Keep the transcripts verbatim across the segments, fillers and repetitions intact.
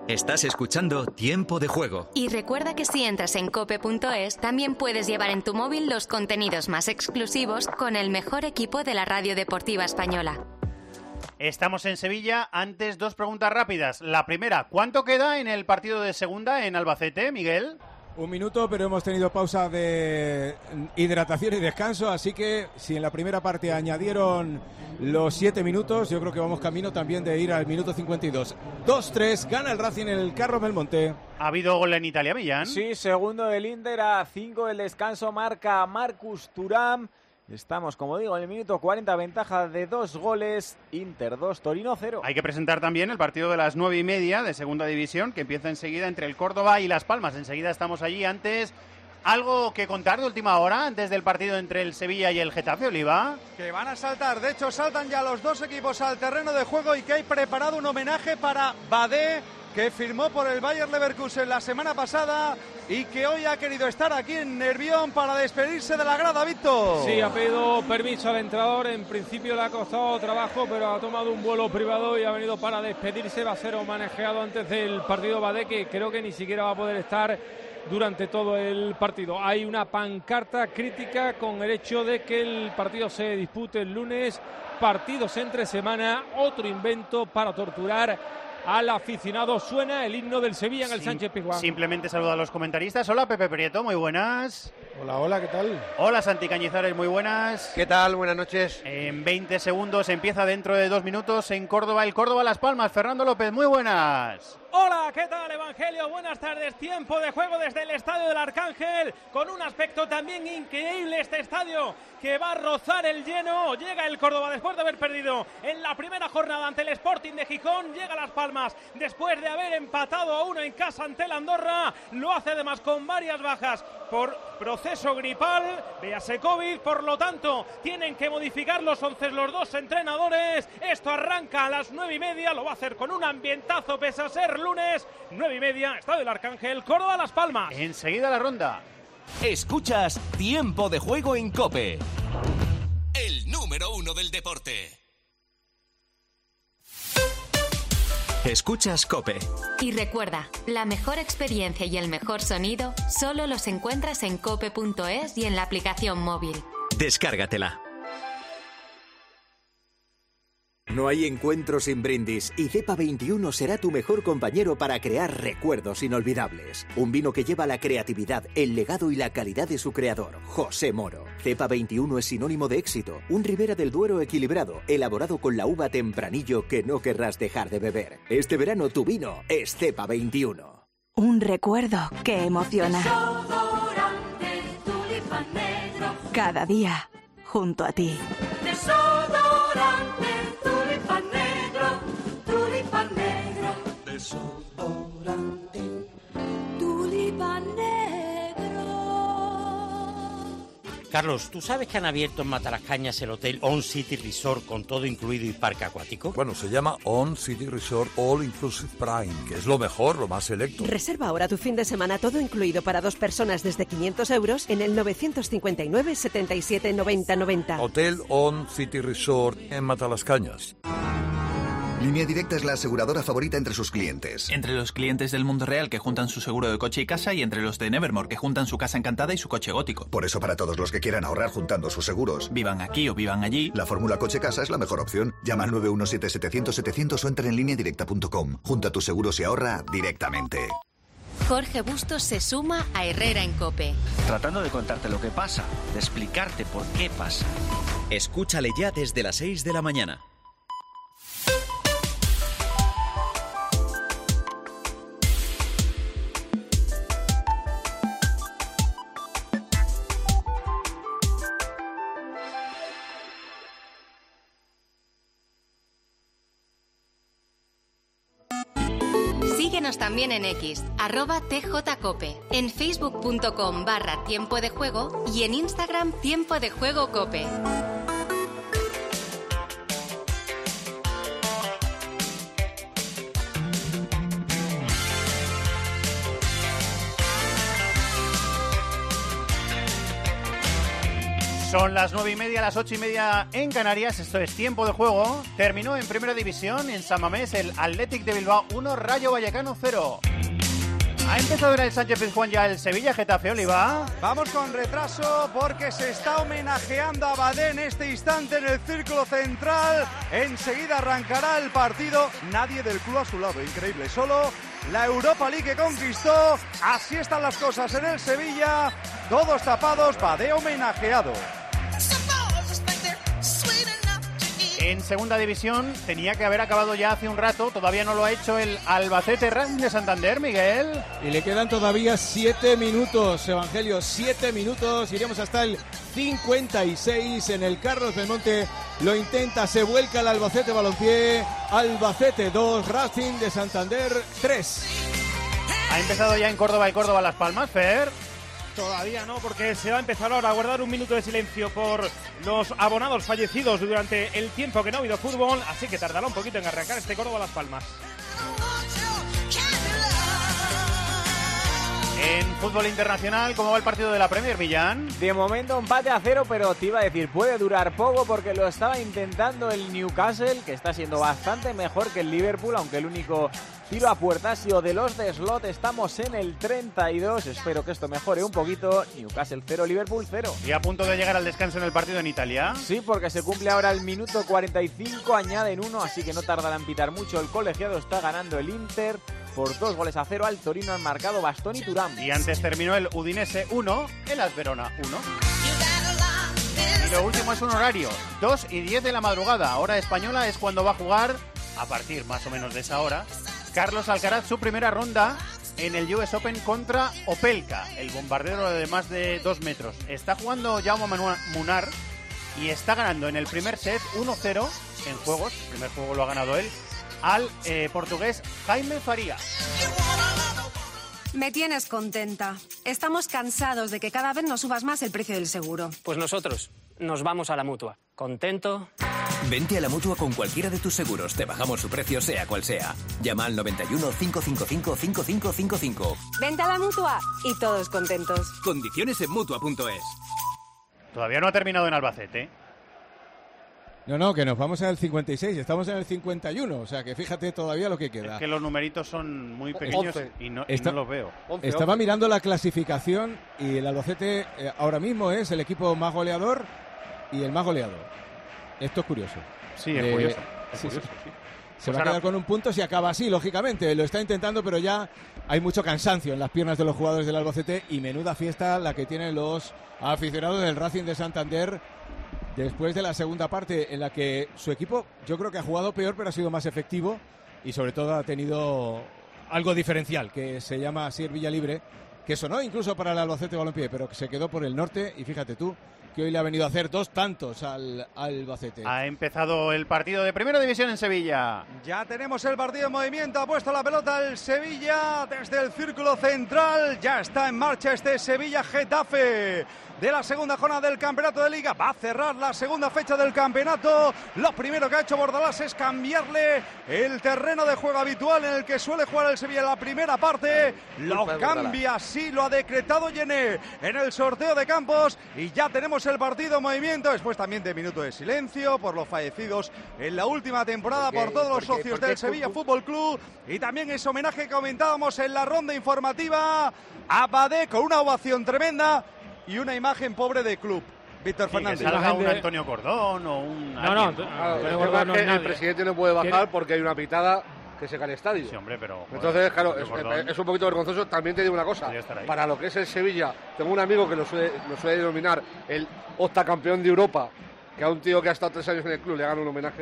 Estás escuchando Tiempo de Juego. Y recuerda que si entras en cope punto es, también puedes llevar en tu móvil los contenidos más exclusivos con el mejor equipo de la radio deportiva española. Estamos en Sevilla. Antes, dos preguntas rápidas. La primera, ¿cuánto queda en el partido de segunda en Albacete, Miguel? Un minuto, pero hemos tenido pausa de hidratación y descanso, así que si en la primera parte añadieron los siete minutos, yo creo que vamos camino también de ir al minuto cincuenta y dos. dos tres, gana el Racing en el Carro Belmonte. ¿Ha habido gol en Italia, Millán? Sí, segundo del Inter, a cinco del descanso, marca Marcus Thuram. Estamos, como digo, en el minuto cuarenta, ventaja de dos goles, Inter dos, Torino cero. Hay que presentar también el partido de las nueve y media de Segunda División, que empieza enseguida entre el Córdoba y Las Palmas. Enseguida estamos allí. Antes, ¿algo que contar de última hora, antes del partido entre el Sevilla y el Getafe, Oliva? Que van a saltar, de hecho saltan ya los dos equipos al terreno de juego y que hay preparado un homenaje para Badé, que firmó por el Bayer Leverkusen la semana pasada y que hoy ha querido estar aquí en Nervión para despedirse de la grada, Víctor. Sí, ha pedido permiso al entrenador, en principio le ha costado trabajo, pero ha tomado un vuelo privado y ha venido para despedirse. Va a ser homenajeado antes del partido Badé, que creo que ni siquiera va a poder estar durante todo el partido. Hay una pancarta crítica con el hecho de que el partido se dispute el lunes, partidos entre semana, otro invento para torturar al aficionado. Suena el himno del Sevilla en el Sim- Sánchez Pizjuán. Simplemente saludo a los comentaristas. Hola, Pepe Prieto, muy buenas. Hola, hola, ¿qué tal? Hola, Santi Cañizares, muy buenas. ¿Qué tal? Buenas noches. En veinte segundos empieza dentro de dos minutos en Córdoba, el Córdoba Las Palmas. Fernando López, muy buenas. Hola, ¿qué tal, Evangelio? Buenas tardes. Tiempo de juego desde el Estadio del Arcángel, con un aspecto también increíble este estadio, que va a rozar el lleno. Llega el Córdoba después de haber perdido en la primera jornada ante el Sporting de Gijón. Llega Las Palmas después de haber empatado a uno en casa ante el Andorra. Lo hace además con varias bajas por proceso gripal, véase COVID, por lo tanto tienen que modificar los once los dos entrenadores. Esto arranca a las nueve y media, lo va a hacer con un ambientazo pese a ser lunes. Nueve y media, Estadio del Arcángel, Córdoba, Las Palmas. Enseguida la ronda. Escuchas Tiempo de Juego en COPE, el número uno del deporte. Escuchas COPE. Y recuerda, la mejor experiencia y el mejor sonido solo los encuentras en cope punto es y en la aplicación móvil. Descárgatela. No hay encuentro sin brindis y Cepa veintiuno será tu mejor compañero para crear recuerdos inolvidables. Un vino que lleva la creatividad, el legado y la calidad de su creador, José Moro. Cepa veintiuno es sinónimo de éxito, un Ribera del Duero equilibrado, elaborado con la uva tempranillo que no querrás dejar de beber. Este verano tu vino es Cepa veintiuno. Un recuerdo que emociona. Cada día, junto a ti. Desodorante, tulipan negro. Carlos, ¿tú sabes que han abierto en Matalascañas el hotel On City Resort con todo incluido y parque acuático? Bueno, se llama On City Resort All Inclusive Prime, que es lo mejor, lo más selecto. Reserva ahora tu fin de semana todo incluido para dos personas desde quinientos euros en el nueve cinco nueve, setenta y siete, noventa, noventa. Hotel On City Resort en Matalascañas. Línea Directa es la aseguradora favorita entre sus clientes. Entre los clientes del mundo real que juntan su seguro de coche y casa y entre los de Nevermore que juntan su casa encantada y su coche gótico. Por eso para todos los que quieran ahorrar juntando sus seguros, vivan aquí o vivan allí, la fórmula coche-casa es la mejor opción. Llama al nueve uno siete, setecientos, setecientos o entra en línea directa punto com. Junta tus seguros y ahorra directamente. Jorge Bustos se suma a Herrera en COPE. Tratando de contarte lo que pasa, de explicarte por qué pasa. Escúchale ya desde las seis de la mañana. Síguenos también en X, arroba tjcope, en facebook.com barra tiempo de juego y en Instagram tiempo de juego cope. Son las nueve y media, las ocho y media en Canarias. Esto es Tiempo de Juego. Terminó en Primera División en San Mamés el Athletic de Bilbao uno, Rayo Vallecano cero. Ha empezado en el Sánchez Pizjuán ya el Sevilla Getafe, Oliva. Vamos con retraso porque se está homenajeando a Badé en este instante en el círculo central. Enseguida arrancará el partido. Nadie del club a su lado, increíble. Solo la Europa League que conquistó. Así están las cosas en el Sevilla. Todos tapados, Badé homenajeado. En segunda división tenía que haber acabado ya hace un rato, todavía no lo ha hecho el Albacete Racing de Santander, Miguel. Y le quedan todavía siete minutos, Evangelio, siete minutos, iremos hasta el cincuenta y seis en el Carlos Belmonte, lo intenta, se vuelca el Albacete Balompié, Albacete dos, Racing de Santander tres. Ha empezado ya en Córdoba el Córdoba Las Palmas, Fer. Todavía no, porque se va a empezar ahora a guardar un minuto de silencio por los abonados fallecidos durante el tiempo que no ha habido fútbol, así que tardará un poquito en arrancar este Córdoba Las Palmas. En fútbol internacional, ¿cómo va el partido de la Premier, Millán? De momento empate a cero, pero te iba a decir, puede durar poco porque lo estaba intentando el Newcastle, que está siendo bastante mejor que el Liverpool, aunque el único tiro a puerta ha sido de los de Slot. Estamos en el treinta y dos, espero que esto mejore un poquito. Newcastle cero, Liverpool cero. ¿Y a punto de llegar al descanso en el partido en Italia? Sí, porque se cumple ahora el minuto cuarenta y cinco, añaden uno, así que no tardará en pitar mucho. El colegiado está ganando el Inter por dos goles a cero. Al Torino han marcado Bastoni y Thuram. Y antes terminó el Udinese uno, el AS Verona uno. Y lo último es un horario, dos y diez de la madrugada. Hora española es cuando va a jugar, a partir más o menos de esa hora, Carlos Alcaraz su primera ronda en el U S Open contra Opelka, el bombardero de más de dos metros. Está jugando Jaume Munar y está ganando en el primer set uno cero en juegos. El primer juego lo ha ganado él al eh, portugués Jaime Farías. Me tienes contenta. Estamos cansados de que cada vez nos subas más el precio del seguro. Pues nosotros nos vamos a la Mutua. ¿Contento? Vente a la Mutua con cualquiera de tus seguros. Te bajamos su precio sea cual sea. Llama al noventa y uno, cinco cinco cinco, cinco cinco cinco cinco. Vente a la Mutua y todos contentos. Condiciones en Mutua punto es. Todavía no ha terminado en Albacete. No, no, que nos vamos al cincuenta y seis, estamos en el cincuenta y uno, o sea que fíjate todavía lo que queda. Es que los numeritos son muy pequeños y no, y Esta, no los veo. once, Estaba once. mirando la clasificación y el Albacete eh, ahora mismo es el equipo más goleador y el más goleador. Esto es curioso. Sí, es eh, curioso. Es sí, curioso sí. sí. Se Pues va ahora... a quedar con un punto si acaba así, lógicamente. Lo está intentando, pero ya hay mucho cansancio en las piernas de los jugadores del Albacete y menuda fiesta la que tienen los aficionados del Racing de Santander después de la segunda parte en la que su equipo yo creo que ha jugado peor pero ha sido más efectivo y sobre todo ha tenido algo diferencial que se llama Asier Villalibre, que sonó incluso para el Albacete Balompié, pero que se quedó por el norte y fíjate tú que hoy le ha venido a hacer dos tantos al, al Albacete. Ha empezado el partido de Primera División en Sevilla. Ya tenemos el partido en movimiento, ha puesto la pelota el Sevilla desde el círculo central, ya está en marcha este Sevilla-Getafe de la segunda jornada del campeonato de Liga. Va a cerrar la segunda fecha del campeonato. Lo primero que ha hecho Bordalás es cambiarle el terreno de juego habitual en el que suele jugar el Sevilla en la primera parte. Lo cambia, así lo ha decretado Yené en el sorteo de campos y ya tenemos el partido en movimiento. Después también de minuto de silencio por los fallecidos en la última temporada por todos los socios del Sevilla Fútbol Club. Y también ese homenaje que comentábamos en la ronda informativa a Badé con una ovación tremenda y una imagen pobre de club. Víctor sí, Fernández. Que salga un Antonio Cordón o un... No, no, claro, pero Cordón, no, el presidente no puede bajar ¿Quiere? porque hay una pitada que se cae el estadio. Sí, hombre, pero... Joder, entonces, claro, es, es un poquito vergonzoso. También te digo una cosa. Para lo que es el Sevilla, tengo un amigo que lo suele, lo suele denominar el octacampeón de Europa, que a un tío que ha estado tres años en el club le hagan un homenaje.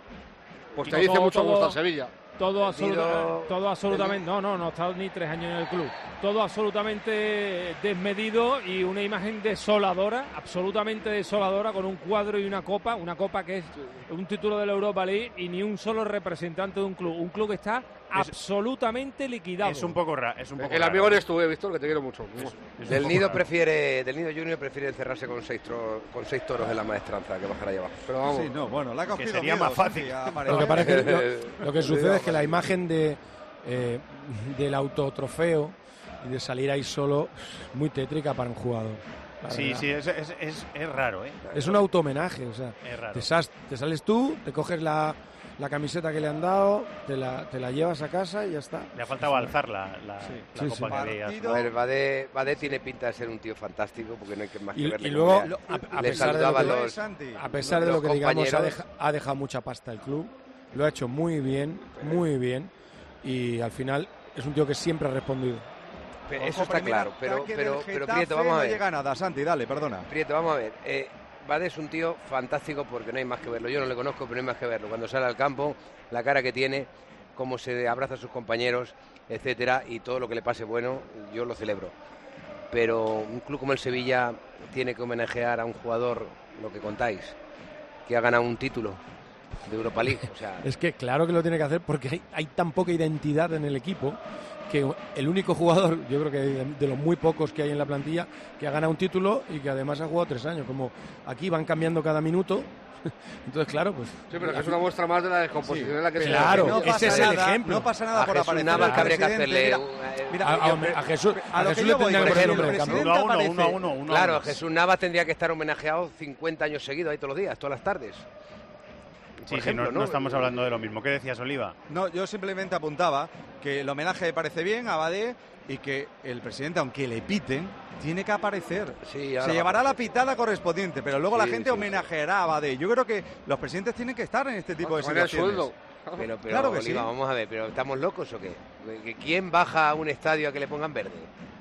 Pues te dice todo, mucho cómo está el Sevilla. Todo, absoluta, todo absolutamente, no, no, no ha estado ni tres años en el club. Todo absolutamente desmedido y una imagen desoladora, absolutamente desoladora, con un cuadro y una copa, una copa que es un título de la Europa League y ni un solo representante de un club. Un club que está es, absolutamente liquidado. Es un poco raro. Es un poco el raro. amigo eres tú, eh, Víctor, que te quiero mucho. Es, es del Nido raro. prefiere, del Nido Junior prefiere encerrarse con seis, tro, con seis toros en la maestranza que bajar ahí abajo. Pero vamos, sí, no, bueno, la ha cogido que sería miedo, más fácil. Lo que, parece, lo, lo que sucede es que la imagen de eh, del autotrofeo y de salir ahí solo muy tétrica para un jugador. Sí, sí, es, es, es, es raro, ¿eh? Es un auto-homenaje, o sea, es raro. Te, sas, te sales tú, te coges la, la camiseta que le han dado, te la, te la llevas a casa y ya está. Le ha faltado alzar la, la, sí. la sí, copa sí. que había. A ver, Badé, Badé tiene pinta de ser un tío fantástico, porque no hay que más que Y, verle. y luego, lo, a, a le pesar de lo que, los, a pesar de lo que digamos, ha, deja, ha dejado mucha pasta el club, lo ha hecho muy bien, muy bien, y al final es un tío que siempre ha respondido. Pero eso está claro, pero, pero, pero Prieto, vamos a ver. No llega nada, Santi, dale, perdona. Prieto, vamos a ver. Eh, Badé es un tío fantástico porque no hay más que verlo. Yo no le conozco, pero no hay más que verlo. Cuando sale al campo, la cara que tiene, cómo se abraza a sus compañeros, etcétera, y todo lo que le pase bueno, yo lo celebro. Pero un club como el Sevilla tiene que homenajear a un jugador, lo que contáis, que ha ganado un título de Europa League. O sea, es que claro que lo tiene que hacer porque hay, hay tan poca identidad en el equipo que el único jugador, yo creo que de, de los muy pocos que hay en la plantilla, que ha ganado un título y que además ha jugado tres años. Como aquí van cambiando cada minuto, entonces claro, pues... Sí, pero que es una muestra más de la descomposición sí, en la que claro, se... Claro, ese es el ejemplo. No pasa nada a por Jesús aparecer Navas el que habría que presidente. hacerle... Mira, mira, a, a, a, a Jesús, a a lo Jesús que le yo voy, tendría que poner el el nombre de cambio. presidente Uno a uno, aparece- uno a uno, uno a Claro, uno. Jesús Navas tendría que estar homenajeado cincuenta años seguidos ahí todos los días, todas las tardes. Sí, Por sí, ejemplo, no, no ¿no? estamos hablando de lo mismo. ¿Qué decías, Oliva? No, yo simplemente apuntaba que el homenaje me parece bien a Badé y que el presidente, aunque le piten, tiene que aparecer. Sí, ahora se va llevará a la aparecer. pitada correspondiente, pero luego Sí, la gente sí, homenajeará a Badé. Yo creo que los presidentes tienen que estar en este tipo de Con el situaciones. sueldo. Pero, pero Claro que Oliva, sí. vamos a ver, ¿pero estamos locos o qué? ¿Que ¿Quién baja a un estadio a que le pongan verde?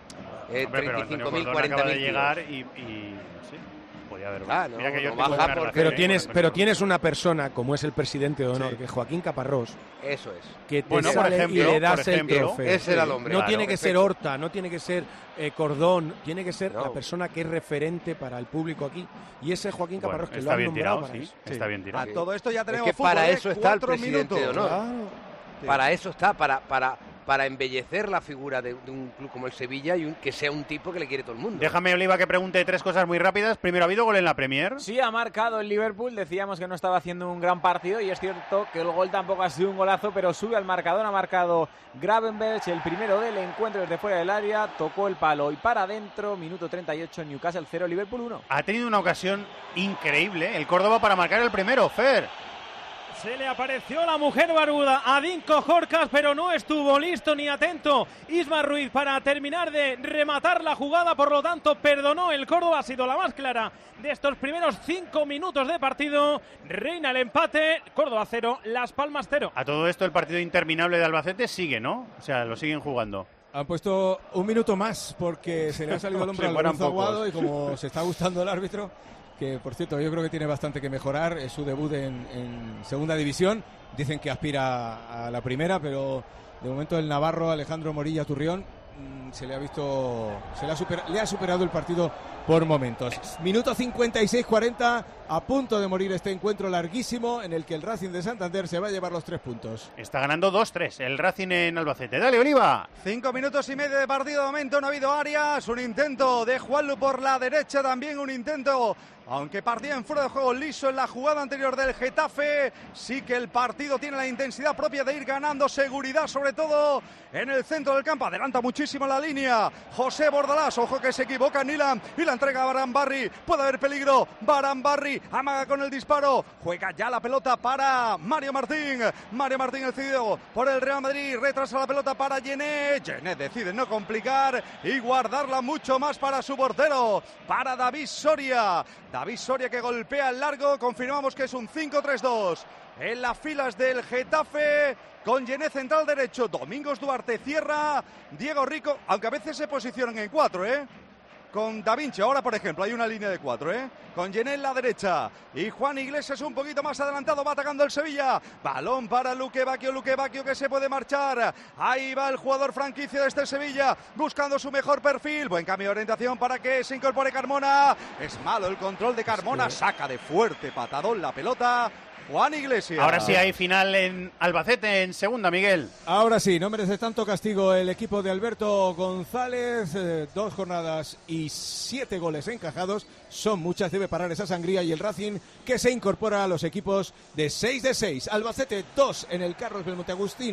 Eh, Hombre, pero treinta y Antonio cinco mil, Cordón cuarenta acaba mil de llegar y, y sí, podía haber. Ah, no, Mira que yo no tengo baja buena por- relación, Pero ¿eh? tienes, con pero Antonio tienes una persona como es el presidente de honor, Sí. que es Joaquín Caparrós, Eso es. que te Bueno, por sale ejemplo, y le das por el ejemplo, trofeo. ese era el hombre, No claro, tiene que ser perfecto. Horta, no tiene que ser eh, Cordón, tiene que ser No. la persona que es referente para el público aquí. Y ese es Joaquín Bueno, Caparrós, que lo está han bien nombrado tirado, para sí, eso. está bien tirado. A todo esto ya Es tenemos que fútbol, para ¿eh? eso está el Cuatro presidente de minutos. honor. Claro. Sí. Para eso está, para, para, para embellecer la figura de, de un club como el Sevilla y un, que sea un tipo que le quiere todo el mundo. Déjame, Oliva, que pregunte tres cosas muy rápidas. Primero, ¿ha habido gol en la Premier? Sí, ha marcado el Liverpool. Decíamos que no estaba haciendo un gran partido y es cierto que el gol tampoco ha sido un golazo, pero sube al marcador. Ha marcado Gravenberch, el primero del encuentro desde fuera del área. Tocó el palo y para adentro. Minuto treinta y ocho, Newcastle cero, Liverpool uno. Ha tenido una ocasión increíble el Córdoba para marcar el primero, Fer. Se le apareció la mujer barbuda a Dinko Jorcas, pero no estuvo listo ni atento Isma Ruiz para terminar de rematar la jugada, por lo tanto perdonó el Córdoba, ha sido la más clara de estos primeros cinco minutos de partido. Reina el empate, Córdoba cero, Las Palmas cero. A todo esto el partido interminable de Albacete sigue, ¿no? O sea, lo siguen jugando. Han puesto un minuto más porque se le ha salido el hombre Si al fueran Lorenzo Aguado pocos. y como se está gustando el árbitro, que por cierto yo creo que tiene bastante que mejorar, es su debut en, en segunda división, dicen que aspira a la primera, pero de momento el navarro Alejandro Morilla Turrión mmm, se le ha visto, se le ha, super, le ha superado el partido por momentos. Minuto cincuenta y seis cuarenta, a punto de morir este encuentro larguísimo en el que el Racing de Santander se va a llevar los tres puntos. Está ganando dos tres el Racing en Albacete. Dale, Oliva. Cinco minutos y medio de partido, de momento no ha habido áreas, un intento de Juanlu por la derecha, también un intento, aunque partía en fuera de juego liso en la jugada anterior del Getafe, sí que el partido tiene la intensidad propia de ir ganando, seguridad sobre todo en el centro del campo, adelanta muchísimo la línea José Bordalás, ojo que se equivoca Nilan y la entrega a Barambarri, puede haber peligro, Barambarri amaga con el disparo, juega ya la pelota para Mario Martín, Mario Martín el cedido por el Real Madrid, retrasa la pelota para Gené, Gené decide no complicar y guardarla mucho más para su portero, para David Soria, David Soria que golpea el largo, confirmamos que es un cinco tres dos en las filas del Getafe, con Gené central derecho, Domingos Duarte cierra, Diego Rico, aunque a veces se posicionan en cuatro, ¿eh? Con Da Vinci, ahora por ejemplo hay una línea de cuatro, ¿eh? Con Gené en la derecha y Juan Iglesias un poquito más adelantado, va atacando el Sevilla, balón para Luque Bacchio, Luque Bacchio que se puede marchar, ahí va el jugador franquicia de este Sevilla, buscando su mejor perfil, buen cambio de orientación para que se incorpore Carmona, es malo el control de Carmona, saca de fuerte patadón la pelota, Juan Iglesias. Ahora sí hay final en Albacete en segunda, Miguel. Ahora sí, no merece tanto castigo el equipo de Alberto González. Eh, dos jornadas y siete goles encajados. Son muchas, debe parar esa sangría. Y el Racing que se incorpora a los equipos de seis de seis. Albacete dos en el Carlos Belmonte Agustín.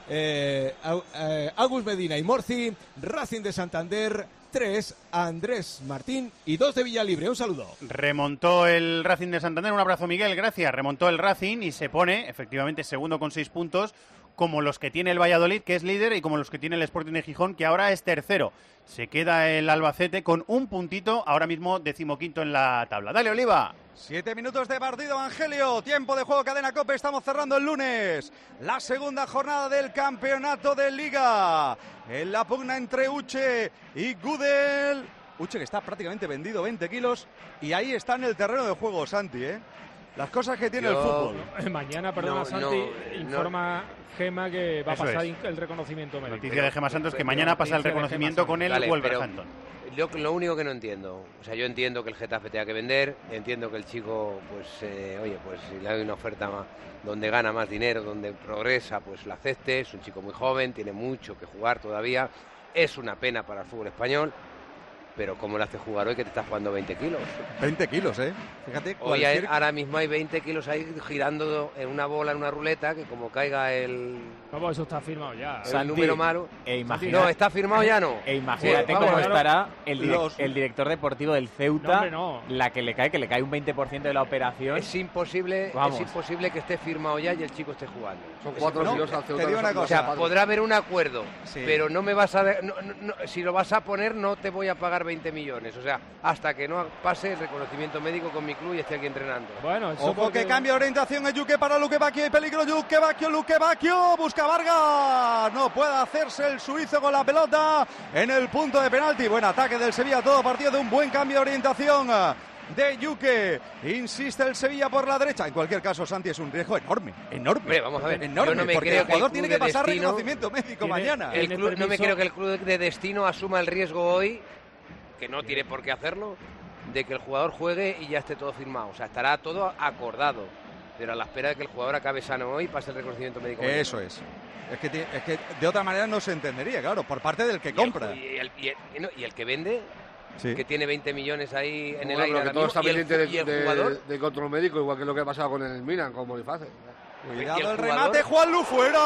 eh, eh, Agus Medina y Morci, Racing de Santander tres, Andrés Martín y dos de Villalibre. Un saludo. Remontó el Racing de Santander, un abrazo Miguel, gracias. Remontó el Racing y se pone efectivamente segundo con seis puntos, como los que tiene el Valladolid, que es líder, y como los que tiene el Sporting de Gijón, que ahora es tercero. Se queda el Albacete con un puntito, ahora mismo decimoquinto en la tabla. Dale, Oliva. Siete minutos de partido, Angelio. Tiempo de juego, Cadena COPE. Estamos cerrando el lunes la segunda jornada del campeonato de Liga. En la pugna entre Uche y Gudel. Uche que está prácticamente vendido, veinte kilos. Y ahí está en el terreno de juego, Santi, ¿eh? Las cosas que tiene Yo... el fútbol. Mañana, perdona, no, Santi, no, informa... no. Gema que va Eso a pasar es. el reconocimiento médico. Noticia de Gema Santos que mañana pasa el reconocimiento con el vale, Wolverhampton. Yo lo único que no entiendo, o sea, yo entiendo que el Getafe tenga que vender, entiendo que el chico, pues, eh, oye, pues si le hay una oferta más, donde gana más dinero, donde progresa, pues la acepte. Es un chico muy joven, tiene mucho que jugar todavía. Es una pena para el fútbol español. Pero ¿cómo le hace jugar hoy que te está jugando veinte kilos? veinte kilos, ¿eh? Fíjate. Hoy hay, ahora mismo hay veinte kilos ahí girando en una bola, en una ruleta, que como caiga el... Vamos, eso está firmado ya. El Santi, número malo. E imagínate, no, está firmado ya no. E imagínate sí, cómo vamos, estará el, direct, los... el director deportivo del Ceuta, no, hombre, no. la que le cae, que le cae un veinte por ciento de la operación. Es imposible, vamos. es imposible que esté firmado ya y el chico esté jugando. Son cuatro no, kilos al Ceuta. Te digo una cosa, o sea, podrá haber un acuerdo, sí. pero no me vas a... No, no, no, si lo vas a poner no te voy a pagar veinte millones, o sea, hasta que no pase el reconocimiento médico con mi club y esté aquí entrenando. Bueno, eso Ojo porque... que cambia orientación el Yuque para Luque Bacchio y peligro Luque Bacchio, Luque Bacchio busca Vargas, no puede hacerse el suizo con la pelota en el punto de penalti. Buen ataque del Sevilla, todo partido de un buen cambio de orientación de Yuque. Insiste el Sevilla por la derecha. En cualquier caso, Santi, es un riesgo enorme, enorme. Hombre, vamos a ver, enorme, yo no me porque creo el jugador que el tiene que pasar destino, reconocimiento médico tiene, mañana. El club, no me creo que el club de destino asuma el riesgo hoy, que no tiene por qué hacerlo, de que el jugador juegue y ya esté todo firmado. O sea, estará todo acordado, pero a la espera de que el jugador acabe sano hoy y pase el reconocimiento médico. Eso es. Es que, es que de otra manera no se entendería, claro, por parte del que y compra. El, y, el, y, el, y el que vende, sí. que tiene veinte millones ahí en bueno, el aire. Que todo está pendiente de, de, de control médico, igual que lo que ha pasado con el Milan, con Boniface. Cuidado el, el remate, Juanlu fuera.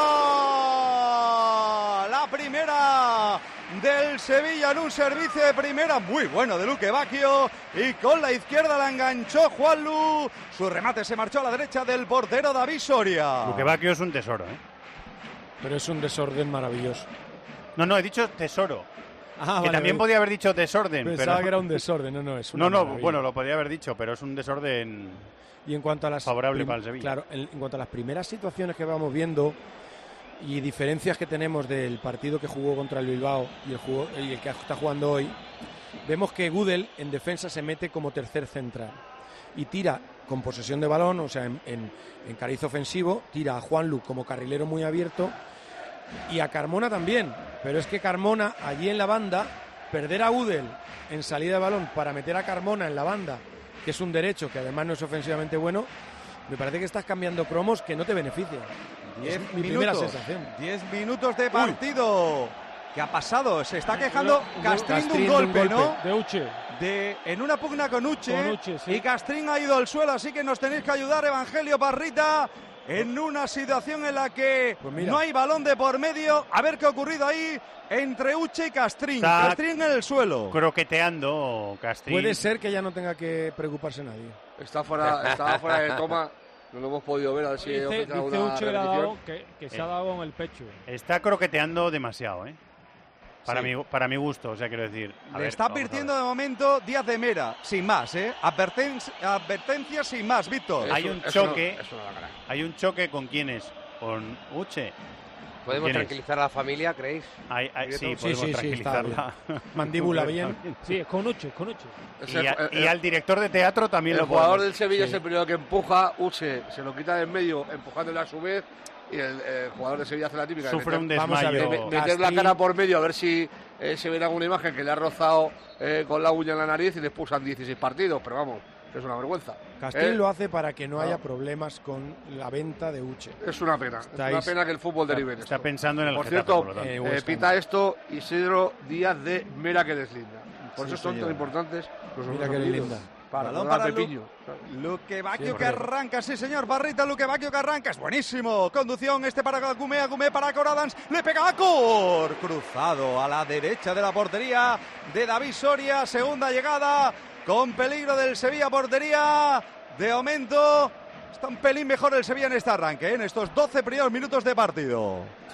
La primera del Sevilla en un servicio de primera muy bueno de Luque Bacchio y con la izquierda la enganchó Juanlu. Su remate se marchó a la derecha del portero David Soria. Luque Bacchio es un tesoro, ¿eh? Pero es un desorden maravilloso. No, no, he dicho tesoro. Ah, que vale, también vale. podía haber dicho desorden. Pensaba pero... que era un desorden, no, no, es una No, no, maravilla. bueno, lo podría haber dicho, pero es un desorden y en cuanto a las favorable para el Sevilla. Claro, en, en cuanto a las primeras situaciones que vamos viendo y diferencias que tenemos del partido que jugó contra el Bilbao y el, jugó, y el que está jugando hoy, vemos que Gudel en defensa se mete como tercer central y tira con posesión de balón, o sea, en, en, en cariz ofensivo, tira a Juanlu como carrilero muy abierto y a Carmona también, pero es que Carmona allí en la banda, perder a Gudel en salida de balón para meter a Carmona en la banda, que es un derecho que además no es ofensivamente bueno, me parece que estás cambiando cromos que no te benefician. Diez es mi minutos, primera sensación. Diez minutos de partido. Uy. ¿Qué ha pasado? Se está quejando Castrín, Castrín de un golpe, de un golpe, ¿no? De Uche. De, en una pugna con Uche. Con Uche, sí. Y Castrín ha ido al suelo, así que nos tenéis que ayudar, Evangelio Parrita, en una situación en la que pues no hay balón de por medio. A ver qué ha ocurrido ahí entre Uche y Castrín. Está Castrín en el suelo. Croqueteando Castrín. Puede ser que ya no tenga que preocuparse nadie. Está fuera, está fuera de toma. No lo hemos podido ver, a ver si dice, ofrece dice alguna Uche que, repetición. que, que se eh. ha dado en el pecho. Está croqueteando demasiado, ¿eh? Para, sí. mi, para mi gusto, o sea, quiero decir. A Le ver, está advirtiendo de momento Díaz de Mera, sin más, ¿eh? Advertencia, advertencia sin más, Víctor. Hay un choque, eso no, eso no hay un choque con quiénes, con Uche. ¿Podemos tranquilizar a la familia, creéis? Hay, hay, sí, sí, podemos sí, sí, tranquilizarla. bien. Mandíbula bien. Sí, es con Uche, con Uche. Y, a, y al director de teatro también el lo jugador podemos. del Sevilla Sí. es el primero que empuja, Uche se lo quita de en medio, empujándole a su vez, y el, el jugador de Sevilla hace la típica. Sufre de meter, un desmayo. de me- meter la cara por medio a ver si eh, se ve en alguna imagen que le ha rozado eh, con la uña en la nariz y le expulsan dieciséis partidos, pero vamos, es una vergüenza. Castrín ¿eh? lo hace para que no Claro. haya problemas con la venta de Uche. Es una pena, Estáis- es una pena que el fútbol derive en Está esto. pensando en el Por Getafe, cierto, por lo tanto. eh, eh, West Ham. pita esto Isidro Díaz de Mera que deslinda. Por Sí, eso son señor. tan importantes los Mira otros que apellidos. linda. Para balón para para Pepiño. Luque Bacchio Sí, que arranca, sí señor, barrita Luque Bacchio que arranca, es buenísimo, conducción este para Gumé, Gumé para Coradans, le pega a Cor, cruzado a la derecha de la portería de David Soria, segunda llegada, con peligro del Sevilla portería, de momento está un pelín mejor el Sevilla en este arranque, ¿eh? En estos doce primeros minutos de partido. Sí.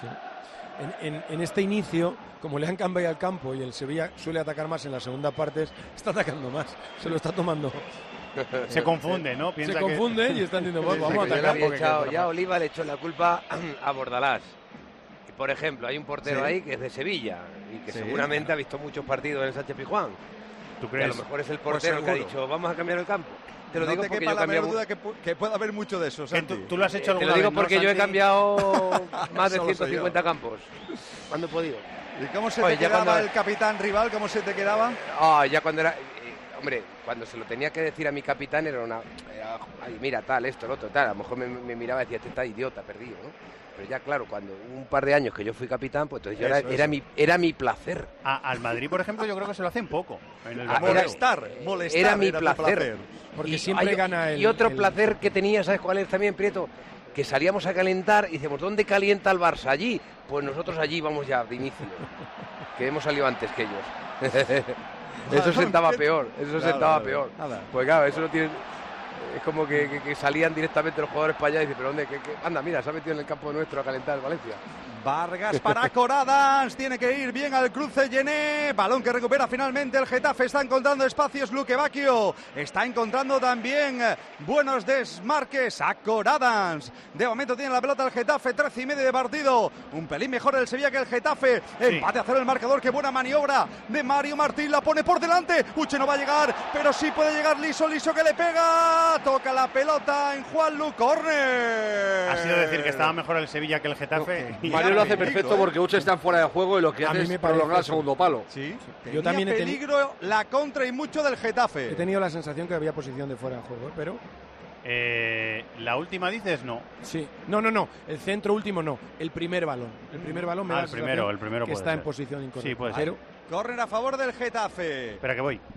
En, en, en este inicio, como le han cambiado el campo y el Sevilla suele atacar más en la segunda parte, está atacando más, se lo está tomando. Se confunde, ¿no? Piensa se confunde que... y están diciendo, bueno, vamos a atacar. Porque echado, ya Oliva le echó la culpa a Bordalás. Por ejemplo, hay un portero sí. ahí que es de Sevilla y que sí. seguramente ha visto muchos partidos en el Sánchez Pizjuán. ¿Tú crees? Y a lo mejor es el portero pues que ha dicho, vamos a cambiar el campo. Te lo no digo te porque quepa yo la menor cambiado... duda que, que pueda haber mucho de eso, Santi. Tú, tú lo has hecho Te alguna lo digo vez, ¿no, porque yo he Santi? cambiado más de Solo ciento soy cincuenta yo. campos. Cuando he podido. ¿Y cómo se Oye, te ya quedaba cuando- el capitán rival? ¿Cómo se te quedaba? Ah, ya cuando era... eh, hombre, cuando se lo tenía que decir a mi capitán era una... era, ay, mira, tal, esto, lo otro, tal. A lo mejor me, me miraba y decía, este está idiota, perdido, ¿no? Pero ya, claro, cuando un par de años que yo fui capitán, pues entonces yo era, Eso, era, eso. mi, era mi placer. A- al Madrid, por ejemplo, yo creo que se lo hacen poco. En el Ah, Bernabéu. Molestar, molestar. Era mi era tu placer. Porque Y siempre hay- gana el... Y otro el- placer que tenía, ¿sabes cuál es también, Prieto? Que salíamos a calentar y decíamos, ¿dónde calienta el Barça? Allí. Pues nosotros allí vamos ya, de inicio. Que hemos salido antes que ellos. Eso sentaba peor, eso Nada, sentaba nada, peor. nada. Pues claro, eso no tiene... Es como que, que- que salían directamente los jugadores para allá y dicen, pero ¿dónde? ¿Qué, qué? Anda, mira, se ha metido en el campo nuestro a calentar el Valencia. Vargas para Coradans, tiene que ir bien al cruce Llené, balón que recupera finalmente el Getafe, está encontrando espacios Luque Bacchio, está encontrando también buenos desmarques a Coradans, de momento tiene la pelota el Getafe, trece y medio de partido, un pelín mejor el Sevilla que el Getafe, empate a cero el marcador, qué buena maniobra de Mario Martín, la pone por delante, Uche no va a llegar, pero sí puede llegar Liso, Liso que le pega, toca la pelota en Juanlu, córner. Ha sido decir que estaba mejor el Sevilla que el Getafe. Y- Mario lo hace perfecto porque Uche está fuera de juego y lo que A hace mí es me parece prolongar el eso. segundo palo. Sí, Yo tenía también he teni- peligro la contra y mucho del Getafe. He tenido la sensación que había posición de fuera de juego, ¿eh? pero... Eh, la última dices no. Sí, no, no, no, el centro último no, el primer balón. El primer balón me Ah, da el la primero, sensación el primero que puede está en ser. posición incorrecta. Sí, puede ser. Pero Córner a favor del Getafe. Espera que voy.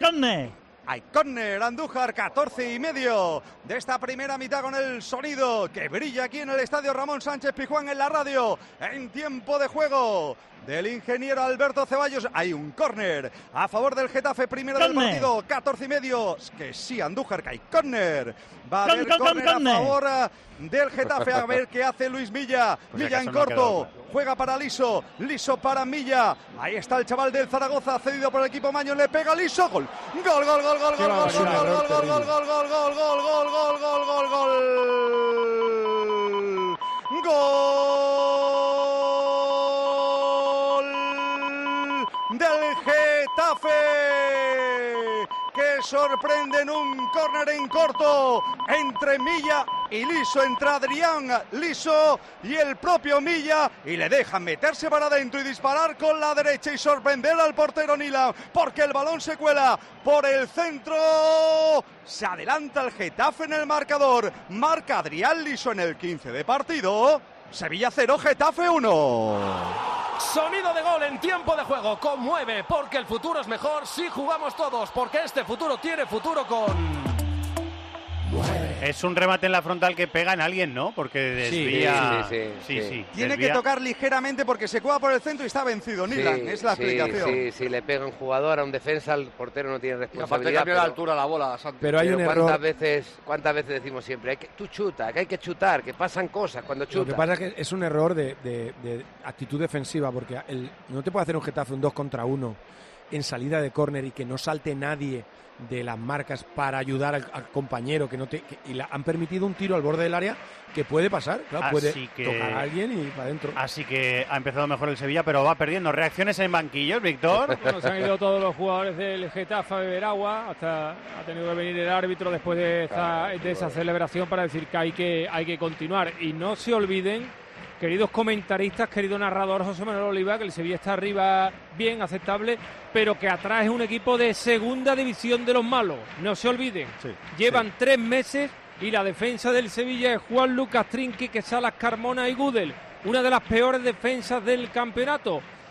Hay córner, Andújar, catorce y medio de esta primera mitad con el sonido que brilla aquí en el estadio Ramón Sánchez Pizjuán en la radio, en tiempo de juego del ingeniero Alberto Ceballos. Hay un córner a favor del Getafe, primero del Córner. partido, catorce y medio. Es que sí, Andújar, que hay córner. Va a Con- haber con- con- córner a córner. favor eh, del Getafe, a ver qué hace Luis Milla. Pues Milla acaso en no ha quedado corto, juega para Liso, Liso para Milla. Ahí está el chaval del Zaragoza, cedido por el equipo Maño, le pega Liso, gol. Gol, gol, gol, gol, Qué gol, gol, barbaridad, gol, gol, error gol, gol, terrible. gol, gol, gol, gol, gol, gol, gol, gol, gol. Gol del Getafe, que sorprende en un córner en corto entre Milla y Liso, entre Adrián Liso y el propio Milla, y le dejan meterse para adentro y disparar con la derecha y sorprender al portero Nila, porque el balón se cuela por el centro. Se adelanta el Getafe en el marcador, marca Adrián Liso en el quince de partido. Sevilla cero, Getafe uno. Sonido de gol en tiempo de juego. Conmueve, porque el futuro es mejor si jugamos todos, porque este futuro tiene futuro con... Es un remate en la frontal que pega en alguien, ¿no? Porque desvía... sí, sí, sí, sí. sí, Tiene desvía. que tocar ligeramente porque se cuela por el centro y está vencido. Nilan, Sí, es la sí, explicación. Sí, sí, le pega un jugador a un defensa, el portero no tiene Y aparte responsabilidad. cambia la pero- altura la bola, Santi. Pero hay pero un ¿cuántas error. veces, cuántas veces decimos siempre, hay que, tú chuta, que hay que chutar, que pasan cosas cuando Lo que chutas? pasa es que es un error de, de- de actitud defensiva, porque el- no te puede hacer un Getafe un dos contra uno en salida de córner y que no salte nadie de las marcas para ayudar al, al compañero, que no te que- y la, han permitido un tiro al borde del área que puede pasar, claro, puede Así que- tocar a alguien y para adentro. Así que ha empezado mejor el Sevilla, pero va perdiendo. ¿Reacciones en banquillos, Víctor? Bueno, se han ido todos los jugadores del Getafe a beber agua, hasta ha tenido que venir el árbitro después de, esta, de esa celebración para decir que hay que hay que continuar. Y no se olviden, queridos comentaristas, querido narrador José Manuel Oliva, que el Sevilla está arriba bien, aceptable, pero que atrás es un equipo de segunda división de los malos. No se olviden, Sí, llevan sí. tres meses y la defensa del Sevilla es Juan Lucas Trinqui, Quesalas, Carmona y Gudel. Una de las peores defensas del campeonato.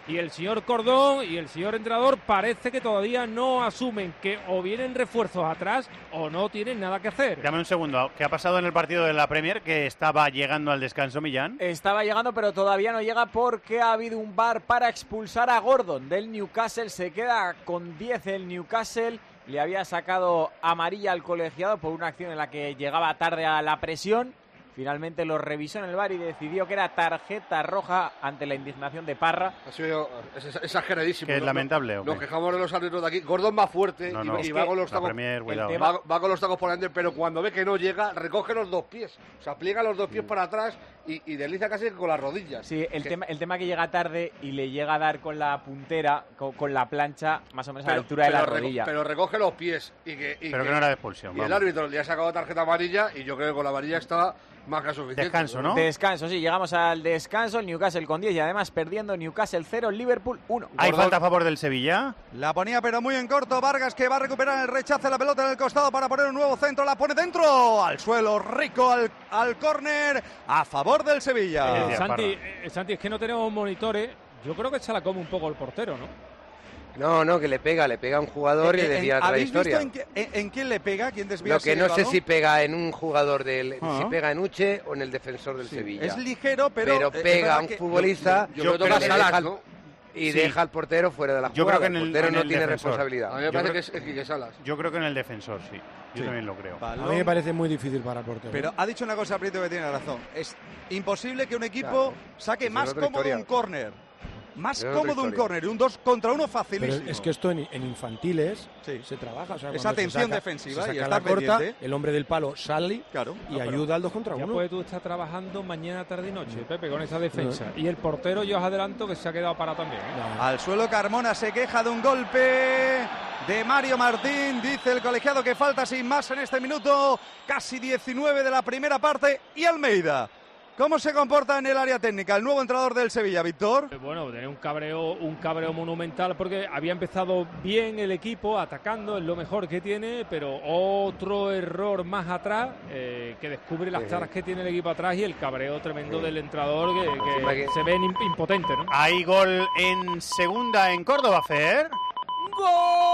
Y el señor Cordón y el señor entrenador parece que todavía no asumen que o vienen refuerzos atrás o no tienen nada que hacer. Dame un segundo, ¿qué ha pasado en el partido de la Premier que estaba llegando al descanso, Millán? Estaba llegando, pero todavía no llega porque ha habido un V A R para expulsar a Gordon del Newcastle. Se queda con diez el Newcastle. Le había sacado amarilla al colegiado por una acción en la que llegaba tarde a la presión. Finalmente lo revisó en el V A R y decidió que era tarjeta roja ante la indignación de Parra. Ha sido es exageradísimo. Que es ¿no? lamentable. Nos quejamos de los árbitros de aquí. Gordon va fuerte no, y, no. y va con los tacos. Premier, cuidado, va, va con los tacos por delante, pero cuando ve que no llega, recoge los dos pies. O sea, pliega los dos pies Mm. para atrás y, y desliza casi con las rodillas. Sí, el que... tema el tema que llega tarde y le llega a dar con la puntera, con, con la plancha, más o menos pero, a la altura de la pero rodilla. Pero recoge los pies. Y que, y pero que, que no era de expulsión. Y vamos. el árbitro le ha sacado tarjeta amarilla y yo creo que con la amarilla está más que suficiente. Descanso, ¿no? Descanso, sí, llegamos al descanso. El Newcastle con diez y además perdiendo. Newcastle cero, Liverpool uno. ¿Hay falta a favor del Sevilla? La ponía pero muy en corto Vargas, que va a recuperar el rechace, la pelota en el costado para poner un nuevo centro, la pone dentro, al suelo, rico al, al córner, a favor del Sevilla. Eh, Santi, eh, Santi, es que no tenemos monitores, yo creo que se la come un poco el portero, ¿no? No, no, que le pega, le pega a un jugador Eh, y eh, le desvía la ¿Habéis trayectoria. visto en, qué, en, en quién le pega? ¿Quién desvía Lo que el no sé balón? si pega en un jugador del, Ah. si pega en Uche o en el defensor del Sí, Sevilla. es ligero, pero... Pero eh, pega a es un verdad que- futbolista yo- yo y creo que le Salas, deja al- ¿no? y Sí. deja al portero fuera de la jugada. Yo creo que en el, el portero en no el tiene defensor. responsabilidad. A mí me Yo parece creo- que es es Quique Salas. Yo creo que en el defensor, sí. Yo Sí. también lo creo. A Balón- mí me parece muy difícil para el portero. Pero ha dicho una cosa, Prieto, que tiene razón. Es imposible que un equipo Claro. saque Esa es más otra cómodo historia. un córner. Más Esa es otra cómodo un historia. córner. Un dos contra uno Pero facilísimo. es que esto en, en infantiles Sí. se trabaja. O sea, Es cuando se atención saca- defensiva se y saca estar la corta, pendiente. el hombre del palo sale Claro. y No, pero- ayuda al dos contra Ya uno. puede tú estar trabajando mañana, tarde y noche, Pepe, con esa defensa. Y el portero, yo os adelanto que se ha quedado parado también. ¿eh? Al suelo Carmona se queja de un golpe de Mario Martín. Dice el colegiado que falta sin más en este minuto. Casi diecinueve de la primera parte. Y Almeida. ¿Cómo se comporta en el área técnica el nuevo entrenador del Sevilla, Víctor? Bueno, tenía un cabreo, un cabreo monumental porque había empezado bien el equipo, atacando, es lo mejor que tiene, pero otro error más atrás, eh, que descubre las Sí. taras que tiene el equipo atrás y el cabreo tremendo del entrenador que, que Encima que- se ve imp- impotente, ¿no? Hay gol en segunda en Córdoba, Fer. ¡Gol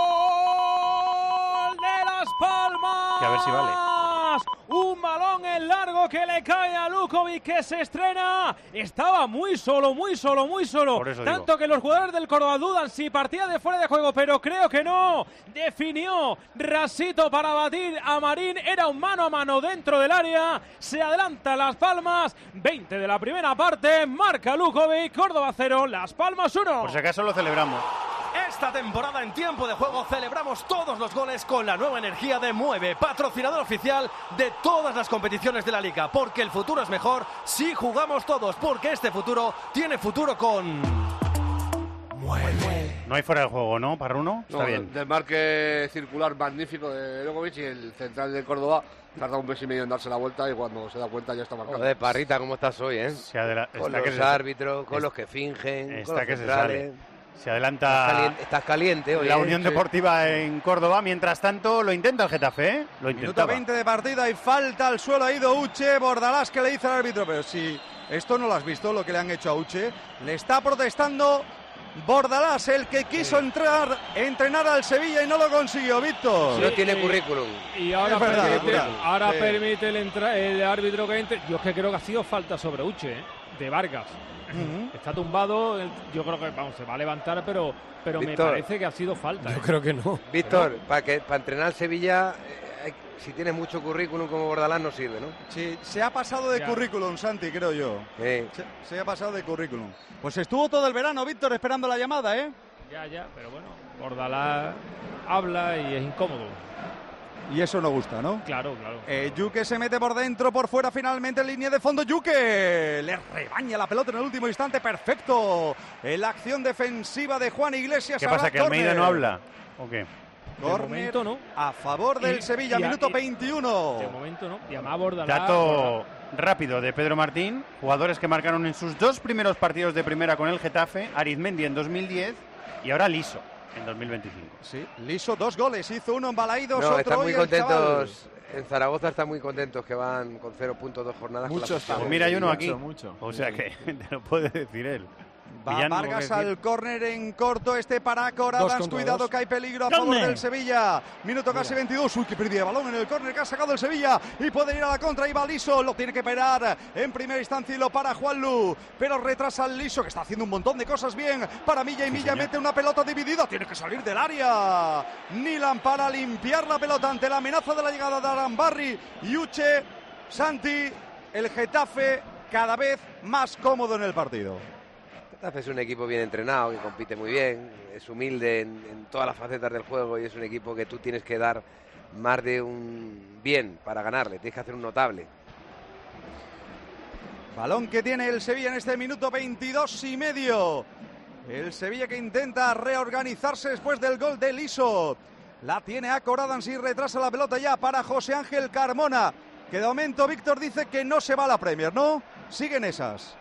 de Las Palmas! Que a ver si vale. Un balón en largo que le cae a Lukovic, que se estrena. Estaba muy solo, muy solo, muy solo. Por eso Tanto digo. que los jugadores del Córdoba dudan si partía de fuera de juego, pero creo que no. Definió Rasito para batir a Marín. Era un mano a mano dentro del área. Se adelanta Las Palmas. veinte de la primera parte. Marca Lukovic. Córdoba cero, Las Palmas uno. Por si acaso lo celebramos. Esta temporada en Tiempo de Juego celebramos todos los goles con la nueva energía de Mueve, patrocinador oficial de todas las competiciones de la Liga, porque el futuro es mejor si jugamos todos, porque este futuro tiene futuro con... Mueve. No hay fuera de juego, ¿no, Parruno? Está No, bien. Del marque circular magnífico de Lokovic y el central de Córdoba tarda un mes y medio en darse la vuelta y cuando se da cuenta ya está marcado. Joder, Parrita, ¿cómo estás hoy, eh? Se adela- Con está los que se- árbitros, con es- los que fingen, con Está los que se centrales. sale. Se adelanta Estás caliente, estás caliente hoy, la ¿eh? Unión Sí. Deportiva en Córdoba. Mientras tanto, lo intenta el Getafe, ¿eh? Lo Minuto intentaba. veinte de partida y falta al suelo. Ha ido Uche. Bordalás que le dice al árbitro. Pero si esto no lo has visto, lo que le han hecho a Uche. Le está protestando Bordalás, el que quiso entrar, entrenar al Sevilla y no lo consiguió, Víctor. No tiene y- currículum. Y ahora Es verdad, permite, es verdad. ahora Sí. permite el, entra- el árbitro que entre. Yo es que creo que ha sido falta sobre Uche, ¿eh? De Vargas. Ujú. Está tumbado, el- yo creo que vamos, se va a levantar, pero, pero me Víctor. parece que ha sido falta. Yo ¿eh? creo que no. Víctor, para que para entrenar al Sevilla, eh, hay- si tienes mucho currículum como Bordalás no sirve, ¿no? Sí, se ha pasado de Ya. currículum, Santi, creo yo. Sí. Se, se ha pasado de currículum. Pues estuvo todo el verano, Víctor, esperando la llamada, ¿eh? Ya, ya, pero bueno, Bordalás habla y es incómodo. Y eso no gusta, ¿no? Claro, claro. Eh, Yuque se mete por dentro, por fuera, finalmente en línea de fondo. Yuque le rebaña la pelota en el último instante. Perfecto. En la acción defensiva de Juan Iglesias. ¿Qué habrá pasa, que Almeida córner. no habla? ¿O qué? De Córner momento no. a favor del Y- Sevilla, y a- minuto y- veintiuno. De momento no. Y además Bordalás. Dato rápido de Pedro Martín. Jugadores que marcaron en sus dos primeros partidos de primera con el Getafe. Arizmendi en dos mil diez y ahora Liso en dos mil veinticinco. Sí, Liso, dos goles. Hizo uno en Balaídos, No, otro están hoy muy el chaval. contentos. En Zaragoza están muy contentos que van con cero puntos dos jornadas. con la Muchos afición. Pues mira, hay uno aquí. Mucho, mucho. O sea que te lo puede decir él. Va Villán, Vargas ¿no? al córner en corto, este para Coradans, cuidado dos. que hay peligro a favor del Sevilla. Minuto casi veintidós, uy, que pérdida de balón en el córner que ha sacado el Sevilla y puede ir a la contra, y va Liso, lo tiene que parar en primera instancia y lo para Juanlu, pero retrasa al Liso que está haciendo un montón de cosas bien para Milla y Sí, Milla señor. mete una pelota dividida, tiene que salir del área. Nilan para limpiar la pelota ante la amenaza de la llegada de Arambarri y Uche. Santi, el Getafe cada vez más cómodo en el partido. Getafe es un equipo bien entrenado, que compite muy bien, es humilde en, en todas las facetas del juego y es un equipo que tú tienes que dar más de un bien para ganarle, tienes que hacer un notable. Balón que tiene el Sevilla en este minuto veintidós y medio. El Sevilla que intenta reorganizarse después del gol de Liso. La tiene a Coradans y retrasa la pelota ya para José Ángel Carmona, que de momento Víctor dice que no se va a la Premier, ¿no? Siguen esas.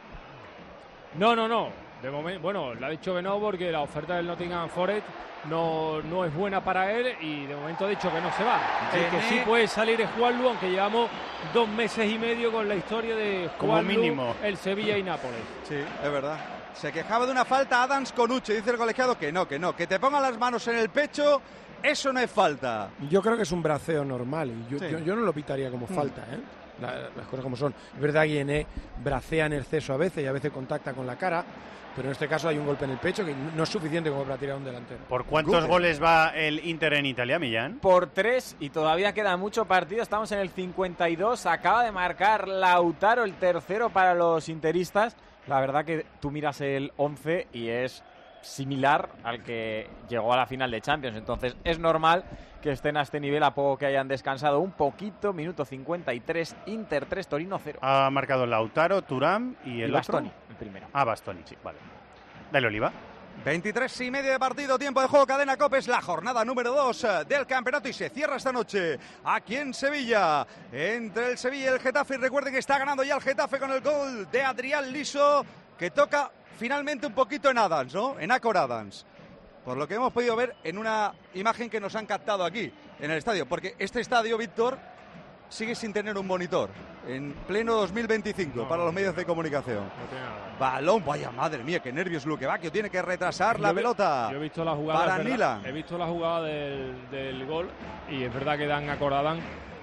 No, no, no. De momento, bueno, le ha dicho que no porque la oferta del Nottingham Forest no, no es buena para él y de momento ha dicho que no se va. El que sí puede salir es Juanlu, aunque llevamos dos meses y medio con la historia de Como Juanlu, mínimo. el Sevilla y Nápoles. Sí, es verdad. Se quejaba de una falta Adams con Uche, dice el colegiado que no, que no, que te pongan las manos en el pecho, eso no es falta. Yo creo que es un braceo normal y yo, Sí. yo, yo no lo pitaría como Mm. falta, ¿eh? La- las cosas como son. Es verdad que Guiné bracea en exceso a veces y a veces contacta con la cara, pero en este caso hay un golpe en el pecho que no es suficiente como para tirar a un delantero. ¿Por cuántos goles va el Inter en Italia, Millán? Por tres y todavía queda mucho partido. Estamos en el cincuenta y dos. Acaba de marcar Lautaro el tercero para los interistas. La verdad que tú miras el once y es similar al que llegó a la final de Champions. Entonces es normal que estén a este nivel a poco que hayan descansado un poquito. Minuto cincuenta y tres, Inter tres, Torino cero. Ha marcado Lautaro, Thuram y el Y otro. Bastoni, el primero. Ah, Bastoni, sí, vale. Dale, Oliva. veintitrés y medio de partido, tiempo de juego, Cadena COPE, es la jornada número dos del campeonato y se cierra esta noche aquí en Sevilla, entre el Sevilla y el Getafe. Y recuerden que está ganando ya el Getafe con el gol de Adrián Liso, que toca finalmente un poquito en Adams, ¿no? En Acor Adams. Por lo que hemos podido ver en una imagen que nos han captado aquí, en el estadio. Porque este estadio, Víctor, sigue sin tener un monitor. En pleno dos mil veinticinco, No, para los medios de comunicación. No tiene nada. Balón, vaya madre mía, qué nervios Luquevaquio, tiene que retrasar la Yo vi- pelota. Yo he visto la jugada, para es verdad, Nilan. he visto la jugada del, del gol y es verdad que dan acordadan,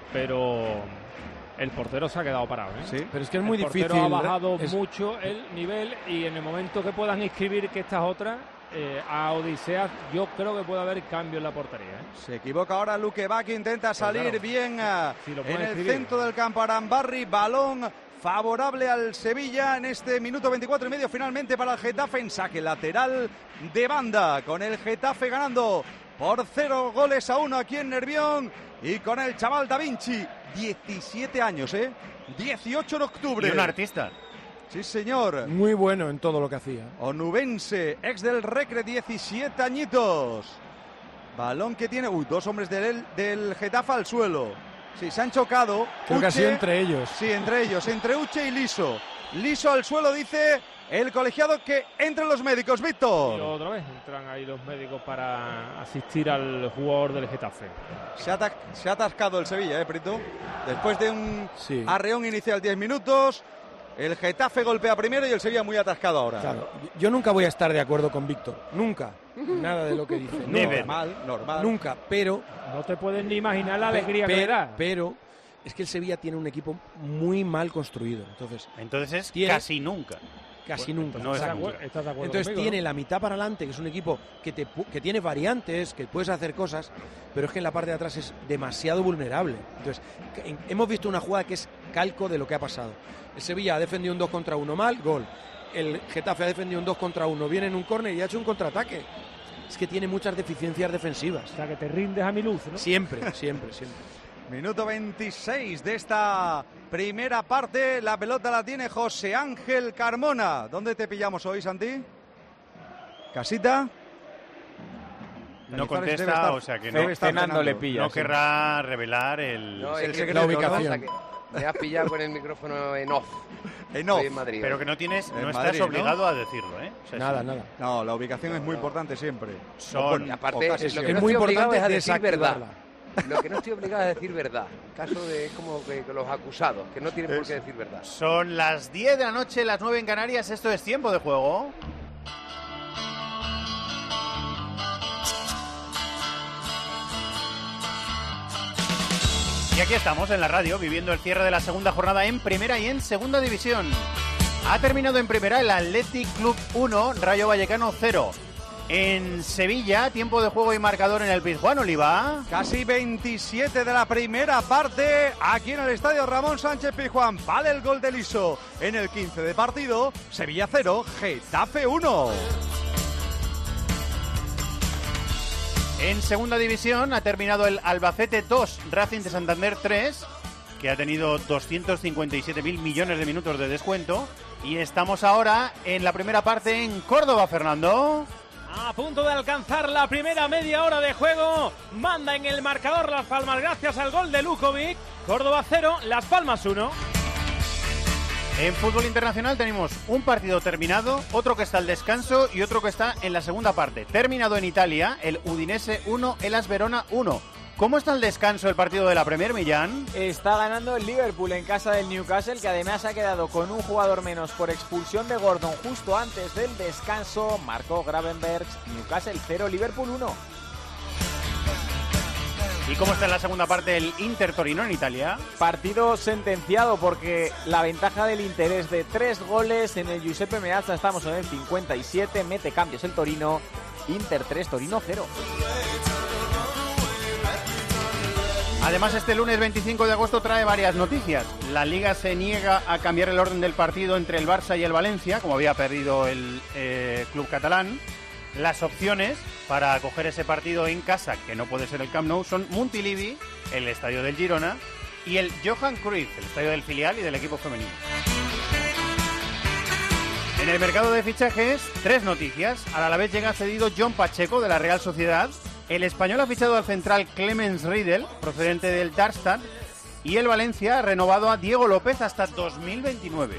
pero el portero se ha quedado parado. ¿eh? Sí, pero es que es muy el difícil. portero ha bajado es- mucho el nivel y en el momento que puedan inscribir que estas otras eh, a Odisea, yo creo que puede haber cambio en la portería. ¿eh? Se equivoca ahora Luquevaquio, intenta salir claro, bien ah, si lo en puede el escribir. centro del campo. Arambarri, balón favorable al Sevilla en este minuto veinticuatro y medio finalmente para el Getafe en saque lateral de banda, con el Getafe ganando por cero goles a uno aquí en Nervión y con el chaval Da Vinci, diecisiete años, ¿eh? dieciocho de octubre. Y un artista. Sí, señor. Muy bueno en todo lo que hacía. Onubense, ex del Recre, diecisiete añitos. Balón que tiene... Uy, dos hombres del, del Getafe al suelo. Sí, se han chocado. Creo que ha Uche- sido entre ellos. Sí, entre ellos, entre Uche y Liso. Liso al suelo, dice el colegiado que entren los médicos, Y Víctor. otra vez entran ahí los médicos para asistir al jugador del Getafe. Se ha, atas- se ha atascado el Sevilla, ¿eh, Prito? Después de un Sí. arreón inicial diez minutos, el Getafe golpea primero y el Sevilla muy atascado ahora. Claro, yo nunca voy a estar de acuerdo con Víctor. Nunca. Nada de lo que dice. Never. Normal, normal. Nunca. Pero No te puedes ni imaginar la Pe- alegría que pe- le da. Pero es que el Sevilla tiene un equipo muy mal construido. Entonces, Entonces es Tiene- casi nunca. casi Bueno, nunca. no es ¿Estás de nunca. acuerdo- estás de acuerdo Entonces conmigo, tiene no? la mitad para adelante, que es un equipo que, te, pu- que tiene variantes, que puedes hacer cosas, pero es que en la parte de atrás es demasiado vulnerable. Entonces, que- en- hemos visto una jugada que es calco de lo que ha pasado. El Sevilla ha defendido un dos contra uno mal, gol. El Getafe ha defendido un dos contra uno, viene en un córner y ha hecho un contraataque. Es que tiene muchas deficiencias defensivas. O sea, que te rindes a mi luz, ¿no? Siempre, siempre, siempre. Minuto veintiséis de esta primera parte. La pelota la tiene José Ángel Carmona. ¿Dónde te pillamos hoy, Santi? ¿Casita? No Cañizares debe contesta, estar- o sea que debe no, estar cenando le cenando. pilla. no sí. querrá revelar el... No, el es que secreto, lo que ¿no? pasa que me has pillado con el micrófono en off. En off. Estoy en Madrid. Pero que no tienes, En no estás Madrid, ¿no? obligado a decirlo, ¿eh? O sea, Nada, sí. nada. No, la ubicación es muy importante siempre. Son- Y aparte, casi es lo siempre. que no Es muy estoy obligado importante es a decir verdad. desactivarla. Lo que no estoy obligado es a decir verdad. Caso de es como que, que los acusados, que no tienen por qué Es- decir verdad. Son las diez de la noche, las nueve en Canarias. Esto es Tiempo de Juego. Y aquí estamos en la radio, viviendo el cierre de la segunda jornada en primera y en segunda división. Ha terminado en primera el Athletic Club uno, Rayo Vallecano cero. En Sevilla, tiempo de juego y marcador en el Pizjuán, Oliva. Casi veintisiete de la primera parte, aquí en el estadio Ramón Sánchez Pizjuán. Vale el gol de Liso en el quince de partido. Sevilla cero, Getafe uno. En segunda división ha terminado el Albacete dos, Racing de Santander tres, que ha tenido doscientos cincuenta y siete mil millones de minutos de descuento. Y estamos ahora en la primera parte en Córdoba, Fernando. A punto de alcanzar la primera media hora de juego. Manda en el marcador Las Palmas gracias al gol de Lukovic. Córdoba cero, Las Palmas uno. En fútbol internacional tenemos un partido terminado, otro que está al descanso y otro que está en la segunda parte. Terminado en Italia, el Udinese uno, Hellas Verona uno. ¿Cómo está el descanso el partido de la Premier, Millán? Está ganando el Liverpool en casa del Newcastle, que además ha quedado con un jugador menos por expulsión de Gordon justo antes del descanso. Marcó Gravenberch, Newcastle cero, Liverpool uno. ¿Y cómo está en la segunda parte el Inter Torino en Italia? Partido sentenciado porque la ventaja del Inter es de tres goles. En el Giuseppe Meazza estamos en el cincuenta y siete, mete cambios el Torino. Inter tres, Torino cero. Además, este lunes veinticinco de agosto trae varias noticias. La Liga se niega a cambiar el orden del partido entre el Barça y el Valencia, como había perdido el eh, club catalán. Las opciones para acoger ese partido en casa, que no puede ser el Camp Nou, son Montilivi, el estadio del Girona, y el Johan Cruyff, el estadio del filial y del equipo femenino. En el mercado de fichajes, tres noticias. A la vez llega cedido John Pacheco de la Real Sociedad. El español ha fichado al central Clemens Riedel, procedente del Darmstadt, y el Valencia ha renovado a Diego López hasta dos mil veintinueve.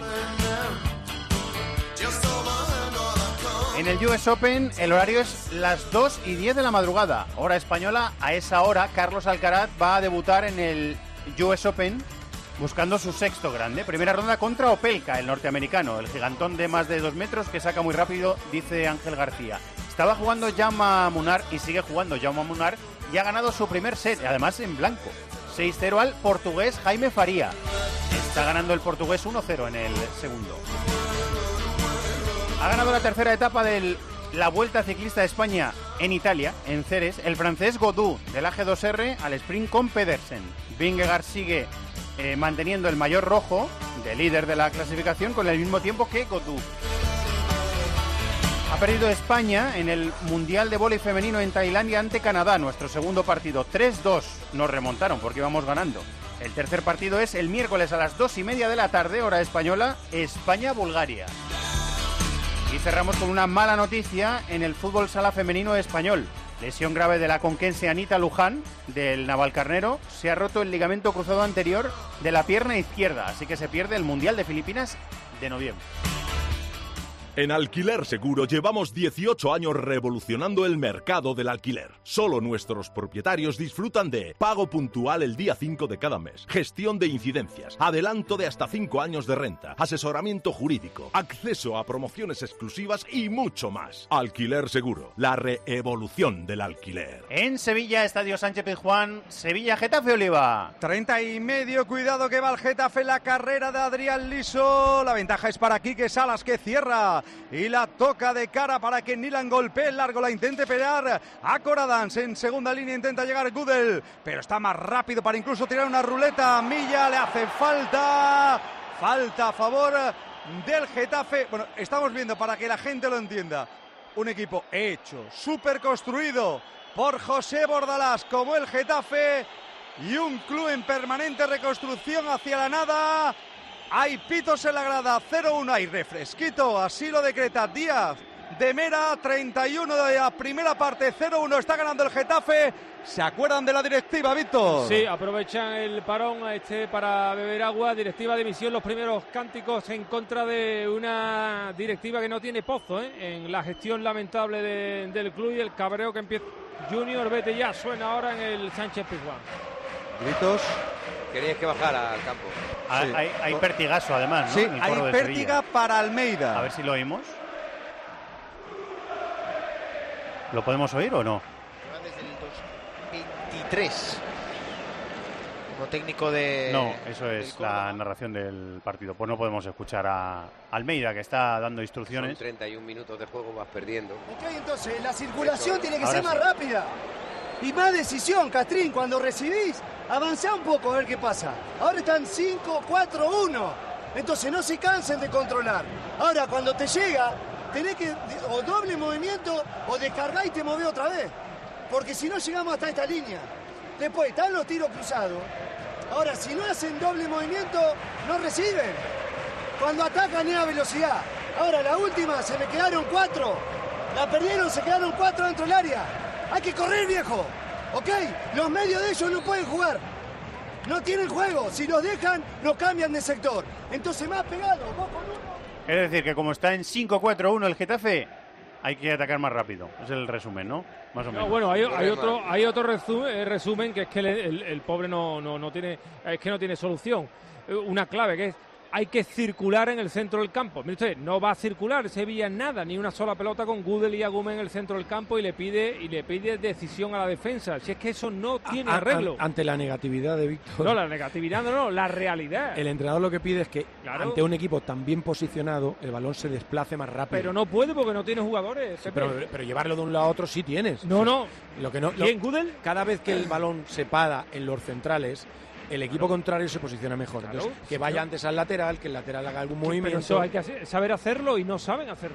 En el U S Open el horario es las dos y diez de la madrugada, hora española. A esa hora Carlos Alcaraz va a debutar en el U S Open buscando su sexto grande. Primera ronda contra Opelka, el norteamericano, el gigantón de más de dos metros que saca muy rápido, dice Ángel García. Estaba jugando Jaume Munar y sigue jugando Jaume Munar y ha ganado su primer set, además en blanco. seis cero al portugués Jaime Faría. Está ganando el portugués uno cero en el segundo. Ha ganado la tercera etapa de la Vuelta Ciclista de España en Italia, en Ceres, el francés Godou del A G dos R al sprint con Pedersen. Vingegaard sigue eh, manteniendo el maillot rojo de líder de la clasificación con el mismo tiempo que Godou. Ha perdido España en el Mundial de Vóley Femenino en Tailandia ante Canadá, nuestro segundo partido. tres dos nos remontaron porque íbamos ganando. El tercer partido es el miércoles a las dos y media de la tarde, hora española, España-Bulgaria. Y cerramos con una mala noticia en el fútbol sala femenino español. Lesión grave de la conquense Anita Luján, del Navalcarnero. Se ha roto el ligamento cruzado anterior de la pierna izquierda, así que se pierde el Mundial de Filipinas de noviembre. En Alquiler Seguro llevamos dieciocho años revolucionando el mercado del alquiler. Solo nuestros propietarios disfrutan de pago puntual el día cinco de cada mes, gestión de incidencias, adelanto de hasta cinco años de renta, asesoramiento jurídico, acceso a promociones exclusivas y mucho más. Alquiler Seguro, la reevolución del alquiler. En Sevilla, Estadio Sánchez Pizjuán, Sevilla, Getafe, Oliva. treinta y medio, cuidado que va el Getafe, la carrera de Adrián Liso. La ventaja es para Quique Salas, que cierra y la toca de cara para que Nilan golpee el largo, la intente pelear a Coradans. En segunda línea intenta llegar Gudel, pero está más rápido para incluso tirar una ruleta. Milla, le hace falta, falta a favor del Getafe. Bueno, estamos viendo, para que la gente lo entienda, un equipo hecho, súper construido por José Bordalás como el Getafe, y un club en permanente reconstrucción hacia la nada. Hay pitos en la grada, cero uno, hay refresquito, así lo decreta Díaz de Mera. Treinta y uno de la primera parte, cero uno, está ganando el Getafe. ¿Se acuerdan de la directiva, Víctor? Sí, aprovechan el parón este para beber agua. Directiva de Misión, los primeros cánticos en contra de una directiva que no tiene pozo, ¿eh? En la gestión lamentable de, del club, y el cabreo que empieza. Junior, vete ya, suena ahora en el Sánchez Pizjuán. Gritos. Queríais que bajara al campo. Hay, sí. hay, hay pertigazo, además, ¿no? Sí, hay pértiga para Almeida. A ver si lo oímos. ¿Lo podemos oír o no? Lleva desde el dos mil veintitrés. como técnico de... No, eso es la narración del partido. Pues no podemos escuchar a Almeida, que está dando instrucciones. Son treinta y un minutos de juego, vas perdiendo. Ok, entonces la circulación Eso, tiene que ahora ser más sí. rápida. Y más decisión, Castrín. Cuando recibís, avancá un poco a ver qué pasa. Ahora están cinco, cuatro, uno. Entonces no se cansen de controlar. Ahora, cuando te llega, tenés que o doble movimiento o descargar y te movés otra vez. Porque si no llegamos hasta esta línea. Después están los tiros cruzados. Ahora, si no hacen doble movimiento, no reciben. Cuando atacan es a velocidad. Ahora, la última, se me quedaron cuatro. La perdieron, se quedaron cuatro dentro del área. Hay que correr, viejo. ¿Ok? Los medios de ellos no pueden jugar. No tienen juego. Si los dejan, no cambian de sector. Entonces, más pegado. Vos con uno. Es decir, que como está en cinco cuatro uno el Getafe, hay que atacar más rápido. Es el resumen, ¿no? Más o menos. No, bueno, hay, hay otro, hay otro resumen, resumen que es que el, el, el pobre no, no, no tiene, es que no tiene solución. Una clave que es hay que circular en el centro del campo. Mire usted, no va a circular Sevilla nada, ni una sola pelota con Gudel y Agümen en el centro del campo y le pide y le pide decisión a la defensa. Si es que eso no tiene A- a- arreglo. Ante la negatividad de Víctor. No, la negatividad no, no, la realidad. El entrenador lo que pide es que Claro. ante un equipo tan bien posicionado el balón se desplace más rápido. Pero no puede porque no tiene jugadores. Pepe. Pero, pero llevarlo de un lado a otro sí tienes. No, no. Lo que no. lo- ¿Quién, Gudel? Cada vez que el balón se para en los centrales, el equipo contrario se posiciona mejor. Claro, Entonces, que sí, vaya claro. antes al lateral, que el lateral haga algún Pero movimiento. eso hay que hacer- saber hacerlo y no saben hacerlo.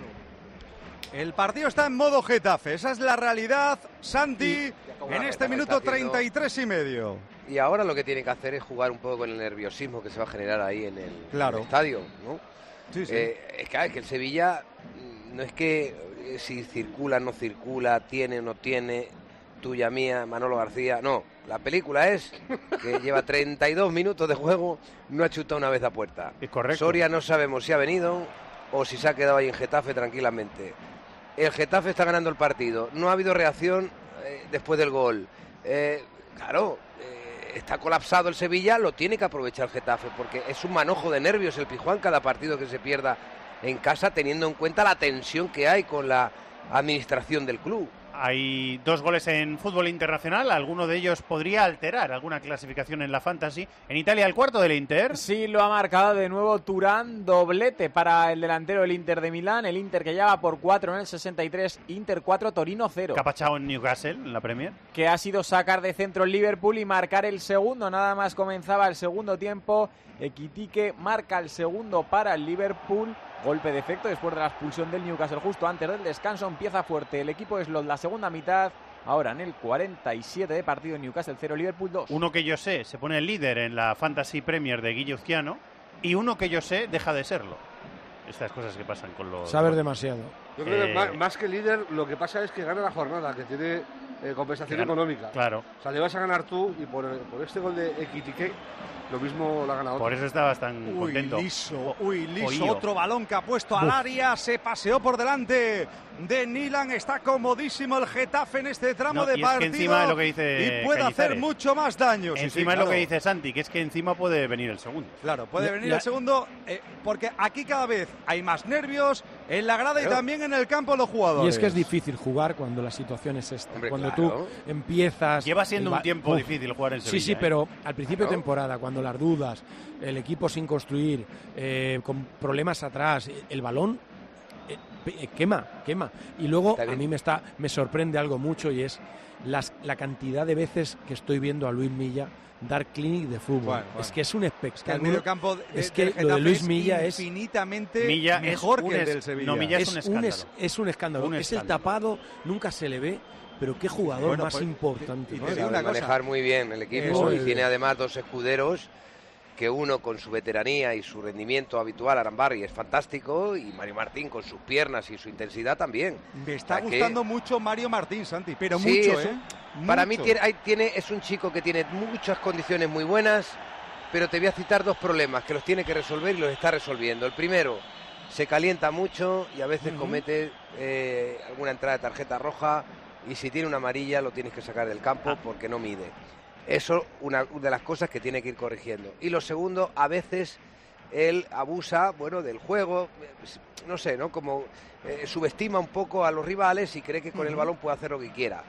El partido está en modo Getafe, esa es la realidad, Santi, en este minuto treinta y tres y medio. Y ahora lo que tiene que hacer es jugar un poco con el nerviosismo que se va a generar ahí en el, Claro. en el estadio, ¿no? Sí, sí. Eh, es que, es que el Sevilla mm, no es que eh, si circula, no circula, tiene, no tiene, tuya, mía, Manolo García, no. La película es que lleva treinta y dos minutos de juego, no ha chutado una vez a puerta. Es correcto. Soria no sabemos si ha venido o si se ha quedado ahí en Getafe tranquilamente. El Getafe está ganando el partido, no ha habido reacción eh, después del gol. Eh, claro, eh, está colapsado el Sevilla, lo tiene que aprovechar el Getafe, porque es un manojo de nervios el Pizjuán cada partido que se pierda en casa, teniendo en cuenta la tensión que hay con la administración del club. Hay dos goles en fútbol internacional, alguno de ellos podría alterar alguna clasificación en la Fantasy. En Italia, el cuarto del Inter. Sí, lo ha marcado de nuevo Turán, doblete para el delantero del Inter de Milán, el Inter que ya va por cuatro en el sesenta y tres, Inter cuatro, Torino cero. Que ha pachado en Newcastle, en la Premier. Que ha sido sacar de centro el Liverpool y marcar el segundo, nada más comenzaba el segundo tiempo, Ekitike marca el segundo para el Liverpool. Golpe de efecto después de la expulsión del Newcastle justo antes del descanso. Empieza fuerte el equipo de Slot la segunda mitad. Ahora en el cuarenta y siete de partido, Newcastle cero, Liverpool dos. Uno que yo sé se pone el líder en la Fantasy Premier de Guilluzquiano y uno que yo sé deja de serlo. Estas cosas que pasan con los... Saber demasiado. Yo creo Eh, que más, más que líder, lo que pasa es que gana la jornada, que tiene eh, compensación Claro, económica. claro. O sea, le vas a ganar tú y por, por este gol de Ekitike, lo mismo la ha ganado. Por eso estabas tan Uy, contento. liso, uy, liso. Oío. Otro balón que ha puesto al Uf. área, se paseó por delante de Nilan. Está comodísimo el Getafe en este tramo No, de y es que partido. encima es lo que dice y puede Cañizares. hacer mucho más daño. Sí, sí, Encima es claro. lo que dice Santi, que es que encima puede venir el segundo. Claro, puede La- venir la- el segundo, eh, porque aquí cada vez hay más nervios en la grada y Claro. también en el campo los Y jugadores. es que es difícil jugar cuando la situación es esta. Hombre, cuando claro. tú empiezas... Lleva siendo el un ba- tiempo Uf. difícil jugar en Sí, Sevilla. sí, ¿eh? pero al principio de Claro. temporada, cuando las dudas, el equipo sin construir, eh, con problemas atrás, el balón eh, pe- quema, quema. Y luego a mí me está me sorprende algo mucho y es las, la cantidad de veces que estoy viendo a Luis Milla dar clinic de fútbol. Bueno, bueno. Es que es un que el espectáculo. medio campo de, es que del lo de Getafe Luis es Milla es infinitamente Milla es mejor un que el es- del Sevilla. no, Milla es un es, escándalo. es, es un escándalo. Un es el escándalo. tapado, nunca se le ve, pero qué jugador Bueno, más pues, importante. y ¿no? te digo Sabe una cosa. manejar muy bien el equipo Eso y es. tiene además dos escuderos que uno con su veteranía y su rendimiento habitual, Arambarri, es fantástico, y Mario Martín con sus piernas y su intensidad también. Me está O sea que- gustando mucho Mario Martín, Santi, pero Sí, mucho, es ¿eh? un- Para mí Mucho. tiene, hay- tiene, es un chico que tiene muchas condiciones muy buenas, pero te voy a citar dos problemas que los tiene que resolver y los está resolviendo. El primero, se calienta mucho y a veces Ujú. comete eh, alguna entrada de tarjeta roja, y si tiene una amarilla lo tienes que sacar del campo Ah. porque no mide. Eso una, una de las cosas que tiene que ir corrigiendo. Y lo segundo, a veces él abusa, bueno, del juego, eh, no sé, ¿no? Como eh, subestima un poco a los rivales y cree que con el Ujú. balón puede hacer lo que quiera.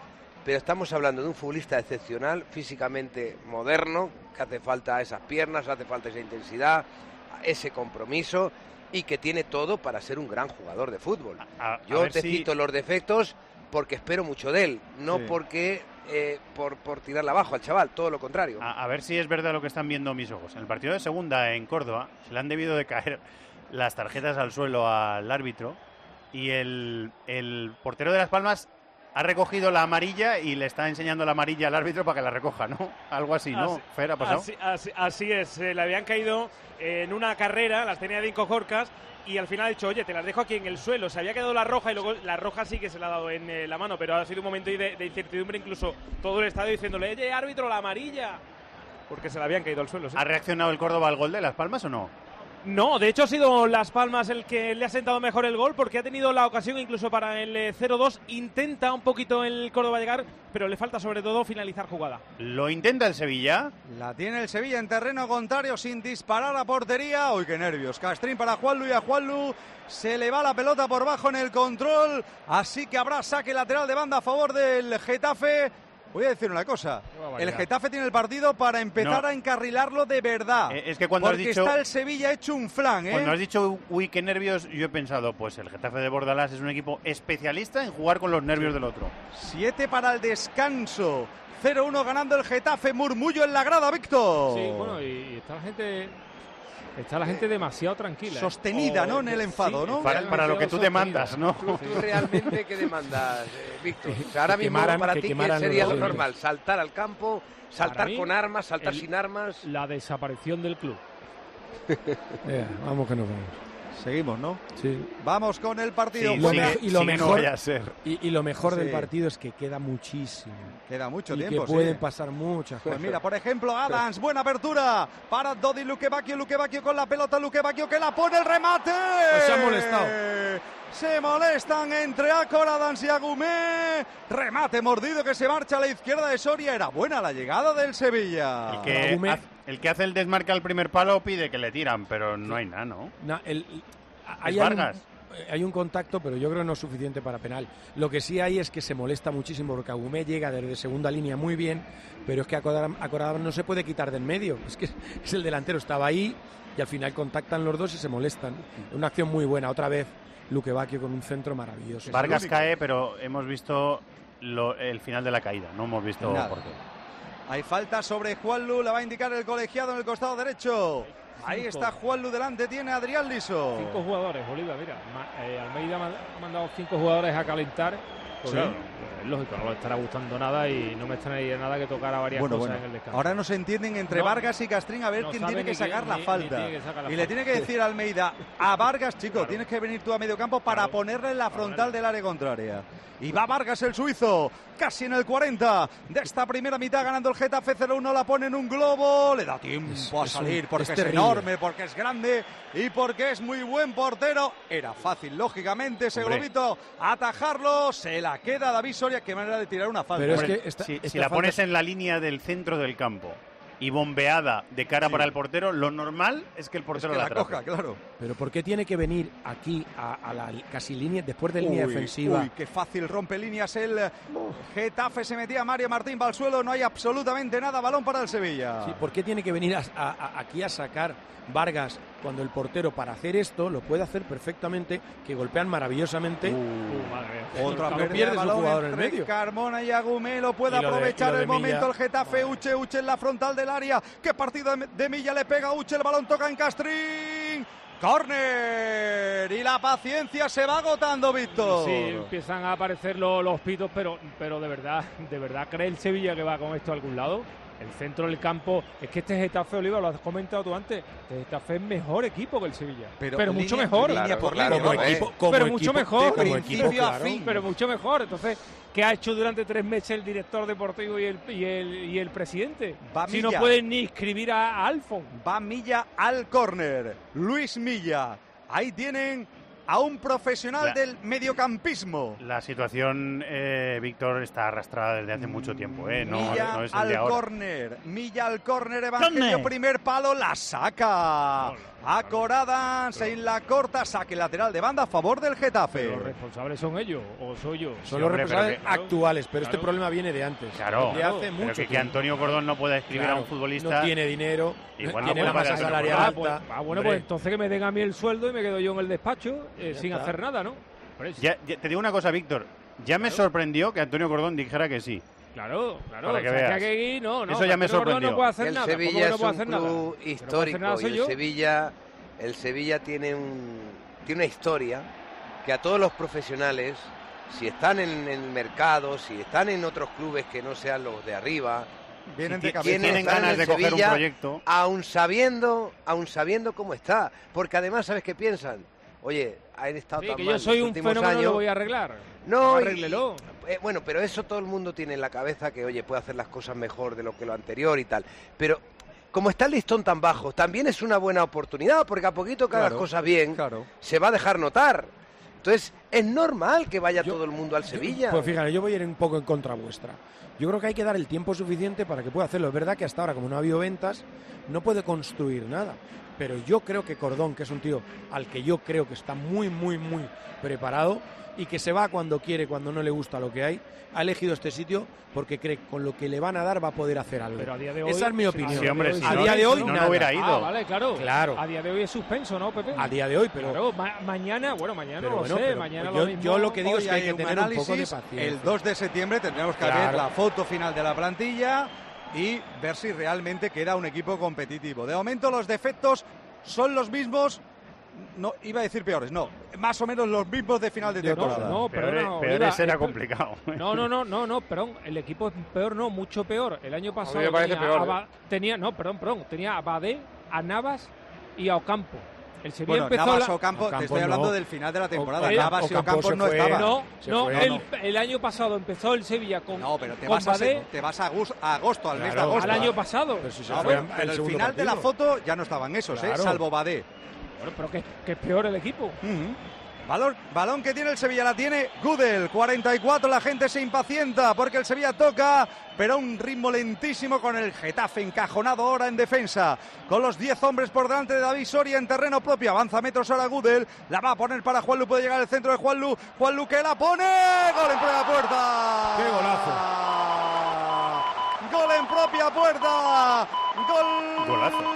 pero estamos hablando de un futbolista excepcional, físicamente moderno, que hace falta esas piernas, hace falta esa intensidad, ese compromiso, y que tiene todo para ser un gran jugador de fútbol. A, a Yo te si... cito los defectos porque espero mucho de él, no sí. porque eh, por, por tirarle abajo al chaval, todo lo contrario. A, a ver si es verdad lo que están viendo mis ojos. En el partido de segunda en Córdoba se le han debido de caer las tarjetas al suelo al árbitro y el, el portero de Las Palmas ha recogido la amarilla y le está enseñando la amarilla al árbitro para que la recoja, ¿no? Algo así, ¿no? Así, Fer, ¿ha pasado? Así, así, así es, eh, le habían caído en una carrera, las tenía de Incojorcas, y al final ha dicho, oye, te las dejo aquí en el suelo. Se había quedado la roja y luego la roja sí que se la ha dado en eh, la mano, pero ha sido un momento de, de incertidumbre, incluso todo el estadio diciéndole, oye, árbitro, la amarilla, porque se le habían caído al suelo. ¿Sí? ¿Ha reaccionado el Córdoba al gol de Las Palmas o no? No, de hecho ha sido Las Palmas el que le ha sentado mejor el gol, porque ha tenido la ocasión incluso para el eh, cero dos. Intenta un poquito el Córdoba llegar, pero le falta sobre todo finalizar jugada. ¿Lo intenta el Sevilla? La tiene el Sevilla en terreno contrario sin disparar a portería. Uy, qué nervios. Castrín para Juanlu y a Juanlu se le va la pelota por bajo en el control. Así que habrá saque lateral de banda a favor del Getafe. Voy a decir una cosa, el Getafe tiene el partido para empezar no. a encarrilarlo de verdad. Eh, es que cuando porque has dicho, está el Sevilla hecho un flan, ¿eh? Cuando has dicho, uy, qué nervios, yo he pensado, pues el Getafe de Bordalás es un equipo especialista en jugar con los nervios sí. del otro. Siete para el descanso, cero uno ganando el Getafe, murmullo en la grada, Víctor. Sí, bueno, y está la gente... Está la gente demasiado tranquila. Sostenida, ¿eh? ¿no? En el enfado, sí, ¿no? Para, para lo que tú demandas, ¿no? ¿Tú, tú realmente qué demandas, eh, Víctor? O sea, ahora que mismo quemaran, para que ti, ¿qué quemaran sería los lo normal? ¿Saltar al campo? ¿Saltar mí, con armas? ¿Saltar el, sin armas? La desaparición del club. yeah, vamos que nos vamos. Seguimos, ¿no? Sí. Vamos con el partido. Sí, lo Buena... me, y lo sí, mejor, no vaya a ser. Y, y lo mejor sí. del partido es que queda muchísimo. Queda mucho y tiempo, que pueden sí. pasar muchas Pues cosas. mira, por ejemplo, Adams, buena apertura para Dodi Luquevaquio, Luquevaquio con la pelota, Luquevaquio que la pone el remate. Pues se han molestado. Se molestan entre Acor, Adams y Agumé. Remate mordido que se marcha a la izquierda de Soria. Era buena la llegada del Sevilla. El que, hace, el que hace el desmarque al primer palo pide que le tiran, pero no hay nada, ¿no? No, el, hay, Vargas. Un, hay un contacto, pero yo creo que no es suficiente para penal. Lo que sí hay es que se molesta muchísimo porque Agumé llega desde segunda línea muy bien, pero es que Acor Adams no se puede quitar del medio. Es que es el delantero, estaba ahí y al final contactan los dos y se molestan. Una acción muy buena, otra vez Luquevaquio con un centro maravilloso. Vargas cae, pero hemos visto lo, el final de la caída, no hemos visto por qué. Hay falta sobre Juanlu, la va a indicar el colegiado en el costado derecho. Cinco. Ahí está Juanlu delante, tiene a Adrián Liso. Cinco jugadores, Oliva, mira. Ma, eh, Almeida ha mandado cinco jugadores a calentar. Pues sí. claro, es lógico, no le estará gustando nada y no me extrañaría nada que tocara varias bueno, cosas bueno. en el descanso. Ahora no se entienden entre no, Vargas y Castrín a ver no quién sabe tiene que ni sacar que, la ni, falta. ni que sacar la y falta. le tiene que decir a Almeida, a Vargas, chico, claro. tienes que venir tú a medio campo para claro. ponerle en la frontal del área contraria. Y va Vargas, el suizo, casi en el cuarenta de esta primera mitad, ganando el Getafe cero uno, la pone en un globo, le da tiempo es, a es salir un, porque es, es, terrible. enorme, porque es grande y porque es muy buen portero. Era fácil, lógicamente, ese Hombre. globito, atajarlo, se la queda David Soria, qué manera de tirar una falta. Pero es Hombre, que esta, si, esta si la falta pones es... en la línea del centro del campo y bombeada de cara Sí. para el portero, lo normal es que el portero es que la, la atrape. coja, claro. Pero ¿por qué tiene que venir aquí a, a la casi línea, después de línea Uy, defensiva? Uy, qué fácil rompe líneas el Getafe, se metía Mario Martín para el suelo, no hay absolutamente nada, balón para el Sevilla. Sí, ¿por qué tiene que venir a, a, a, aquí a sacar Vargas cuando el portero para hacer esto lo puede hacer perfectamente, que golpean maravillosamente? Uh, madre mía. Otra no pérdida pierde de su balón jugador en el entre medio. Carmona y Agumé, lo puede Y lo de- aprovechar y lo de el momento Milla. el Getafe. Uche, Uche en la frontal del área. Qué partido de, de Milla, le pega a Uche, el balón toca en Castrín. Córner y la paciencia se va agotando, Víctor. Sí, empiezan a aparecer los, los pitos, pero, pero de verdad, de verdad cree el Sevilla que va con esto a algún lado. El centro del campo, es que este Getafe, Oliva, lo has comentado tú antes, este Getafe es mejor equipo que el Sevilla, Pero pero, línea- mucho mejor, línea por claro, línea, como ¿no? equipo, como pero equipo, mucho mejor, de como principio equipo, a claro, fin. pero mucho mejor. Entonces, ¿qué ha hecho durante tres meses el director deportivo y el, y el, y el presidente? Va si no Milla. pueden ni inscribir a, a Alfon. Va Milla al córner. Luis Milla. Ahí tienen a un profesional La- del mediocampismo. La situación, eh, Víctor, está arrastrada desde hace mucho tiempo, ¿eh? No, Milla no es el al de ahora. córner. Milla al córner. Evangelio, Córner. primer palo, la saca. Acoradas en la corta, saque lateral de banda a favor del Getafe. Pero los responsables son ellos, o soy yo. Son Sí, los hombre, responsables pero que- actuales, pero claro. este problema viene de antes. Claro, de hace pero mucho que, que tiempo. Antonio Cordón no pueda escribir Claro, a un futbolista. no tiene dinero, Igual tiene no la puede masa pagar salarial Ah, alta. pues, ah, bueno, Hombre, pues entonces que me den a mí el sueldo y me quedo yo en el despacho eh, Ya sin está. hacer nada, ¿no? Por eso. Ya- ya- te digo una cosa, Víctor. Ya me sorprendió que Antonio Cordón dijera que sí. Claro, claro. Para que o sea, veas. que aquí no, no. Eso ya me Antonio Cordón sorprendió. No puede hacer el nada. Sevilla ¿cómo que no es puede un hacer nada? club Que no puede hacer histórico nada y soy el yo. Sevilla, el Sevilla tiene un tiene una historia que a todos los profesionales, si están en el mercado, si están en otros clubes que no sean los de arriba, Vienen si de ti- cabeza. tienen Tienen están ganas en de el coger un Sevilla, proyecto. aun sabiendo, aun sabiendo cómo está, porque además sabes qué piensan. Oye, han estado Sí, tan que mal yo soy los un últimos fenómeno, años. lo voy a arreglar. No, y- Arréglelo. eh, bueno, pero eso todo el mundo tiene en la cabeza que, oye, puede hacer las cosas mejor de lo que lo anterior y tal. Pero como está el listón tan bajo, también es una buena oportunidad, porque a poquito que hagas Claro, cosas bien, claro. se va a dejar notar. Entonces, es normal que vaya todo el mundo al Sevilla. Pues fíjate, yo voy a ir un poco en contra vuestra. Yo creo que hay que dar el tiempo suficiente para que pueda hacerlo. Es verdad que hasta ahora, como no ha habido ventas, no puede construir nada. Pero yo creo que Cordón, que es un tío al que yo creo que está muy, muy, muy preparado y que se va cuando quiere, cuando no le gusta lo que hay, ha elegido este sitio porque cree que con lo que le van a dar va a poder hacer algo. Pero a día de hoy. Esa es mi opinión. Sí, hombre, si a no, día de hoy, si no, no nada. hubiera ido. Ah, vale, claro. Claro. A día de hoy es suspenso, ¿no, Pepe? A día de hoy, pero... Claro, ma- mañana, bueno, mañana Pero no lo bueno, sé, pero mañana yo- lo mismo. yo lo que digo Hoy es que hay que un tener un poco de análisis. paciencia. El dos de septiembre tendremos que Claro. ver la foto final de la plantilla y ver si realmente queda un equipo competitivo. De momento los defectos son los mismos, no iba a decir peores, no, más o menos los mismos de final de No, temporada. no, Peores, perdona, Oliva, peores era es- complicado. No, no, no, no, no, perdón, el equipo es peor, no, mucho peor. El año pasado me parece tenía, peor, a Ba- ¿eh? tenía, no, perdón, perdón, tenía a Badé, a Navas y a Ocampo. El Sevilla Bueno, empezó Navas la- Ocampo, te Ocampo estoy hablando no. del final de la temporada. Eh, Navas y Ocampo Ocampo se no fue. estaban. No, Se no, fue. el, el año pasado empezó el Sevilla con, No, pero te con vas, a, Badé se- te vas a, agosto, a agosto, al mes de Claro. agosto. al año pasado. Pero si se No, fue pero, al pero el segundo final de la partido. foto ya no estaban esos, ¿eh? Claro. Salvo Badé. Bueno, pero que, que es peor el equipo. Balón, balón que tiene el Sevilla, la tiene Gudel, cuarenta y cuatro, la gente se impacienta porque el Sevilla toca, pero a un ritmo lentísimo con el Getafe encajonado ahora en defensa, con los diez hombres por delante de David Soria en terreno propio, avanza metros ahora Gudel, la va a poner para Juanlu, puede llegar al centro de Juanlu, Juanlu que la pone, gol en propia puerta. ¡Qué golazo! Gol en propia puerta, gol. Golazo.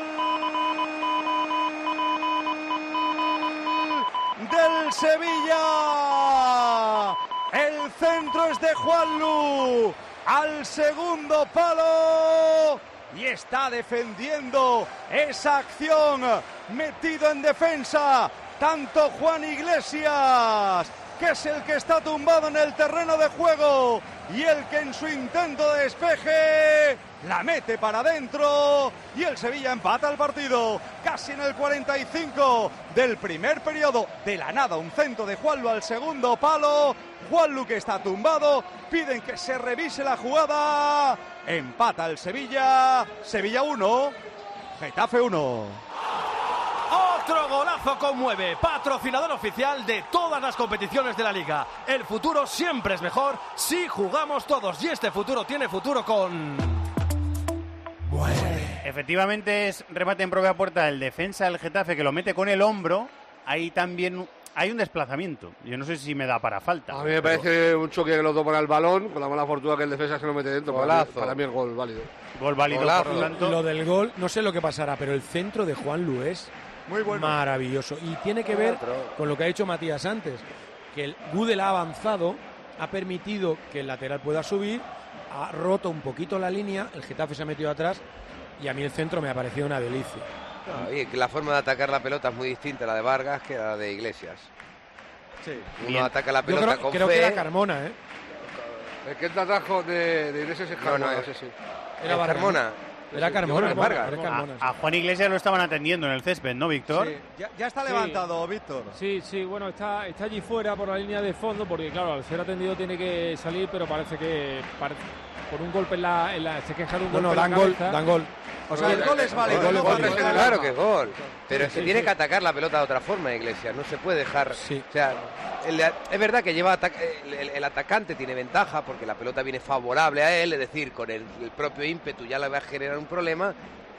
Del Sevilla. El centro es de Juanlu al segundo palo y está defendiendo esa acción, metido en defensa tanto Juan Iglesias, que es el que está tumbado en el terreno de juego y el que en su intento de despeje la mete para adentro y el Sevilla empata el partido casi en el cuarenta y cinco del primer periodo. De la nada un centro de Juanlu al segundo palo, Juanlu que está tumbado, piden que se revise la jugada, empata el Sevilla, Sevilla uno, Getafe uno. Otro golazo conmueve, patrocinador oficial de todas las competiciones de la Liga. El futuro siempre es mejor si jugamos todos y este futuro tiene futuro con... Efectivamente es remate en propia puerta el defensa del Getafe que lo mete con el hombro. Ahí también hay un desplazamiento. Yo no sé si me da para falta. A mí me pero- parece un choque que lo toma el balón, con la mala fortuna que el defensa se lo mete dentro. Para mí, Golazo. para mí el gol válido. Gol válido, Golazo. por lo tanto. Lo del gol, no sé lo que pasará, pero el centro de Juan Luis Muy bueno. maravilloso. Y tiene que ver Otro. con lo que ha dicho Matías antes, que el Gudel ha avanzado, ha permitido que el lateral pueda subir, ha roto un poquito la línea, el Getafe se ha metido atrás y a mí el centro me ha parecido una delicia. No, y que la forma de atacar la pelota es muy distinta la de Vargas que la de Iglesias. Sí. Uno Bien. ataca la Yo pelota creo, con creo fe. que era Carmona, ¿eh? El que te atajo de, de Iglesias es No, no, Carmona, es- sí, sí. Era ¿Es Vargas. Carmona? Era Carmona, Yo creo que Vargas. era Carmona, A, a Juan Iglesias lo estaban atendiendo en el césped, ¿no, Víctor? Sí, ya, ya está Sí. levantado, Víctor. Sí, sí, bueno, está, está allí fuera por la línea de fondo, porque claro, al ser atendido tiene que salir, pero parece que pare- por un golpe en la, en la se queja de un No, no, golpe en dan la gol, cabeza. dan gol. O sea, el gol es válido. El gol no es vale válido. penal. Claro que es gol. Pero es que Sí, tiene sí. que atacar la pelota de otra forma, Iglesias. No se puede dejar. Sí. O sea, el- es verdad que lleva atac- el, el- el atacante tiene ventaja porque la pelota viene favorable a él, es decir, con el, el propio ímpetu ya le va a generar un problema.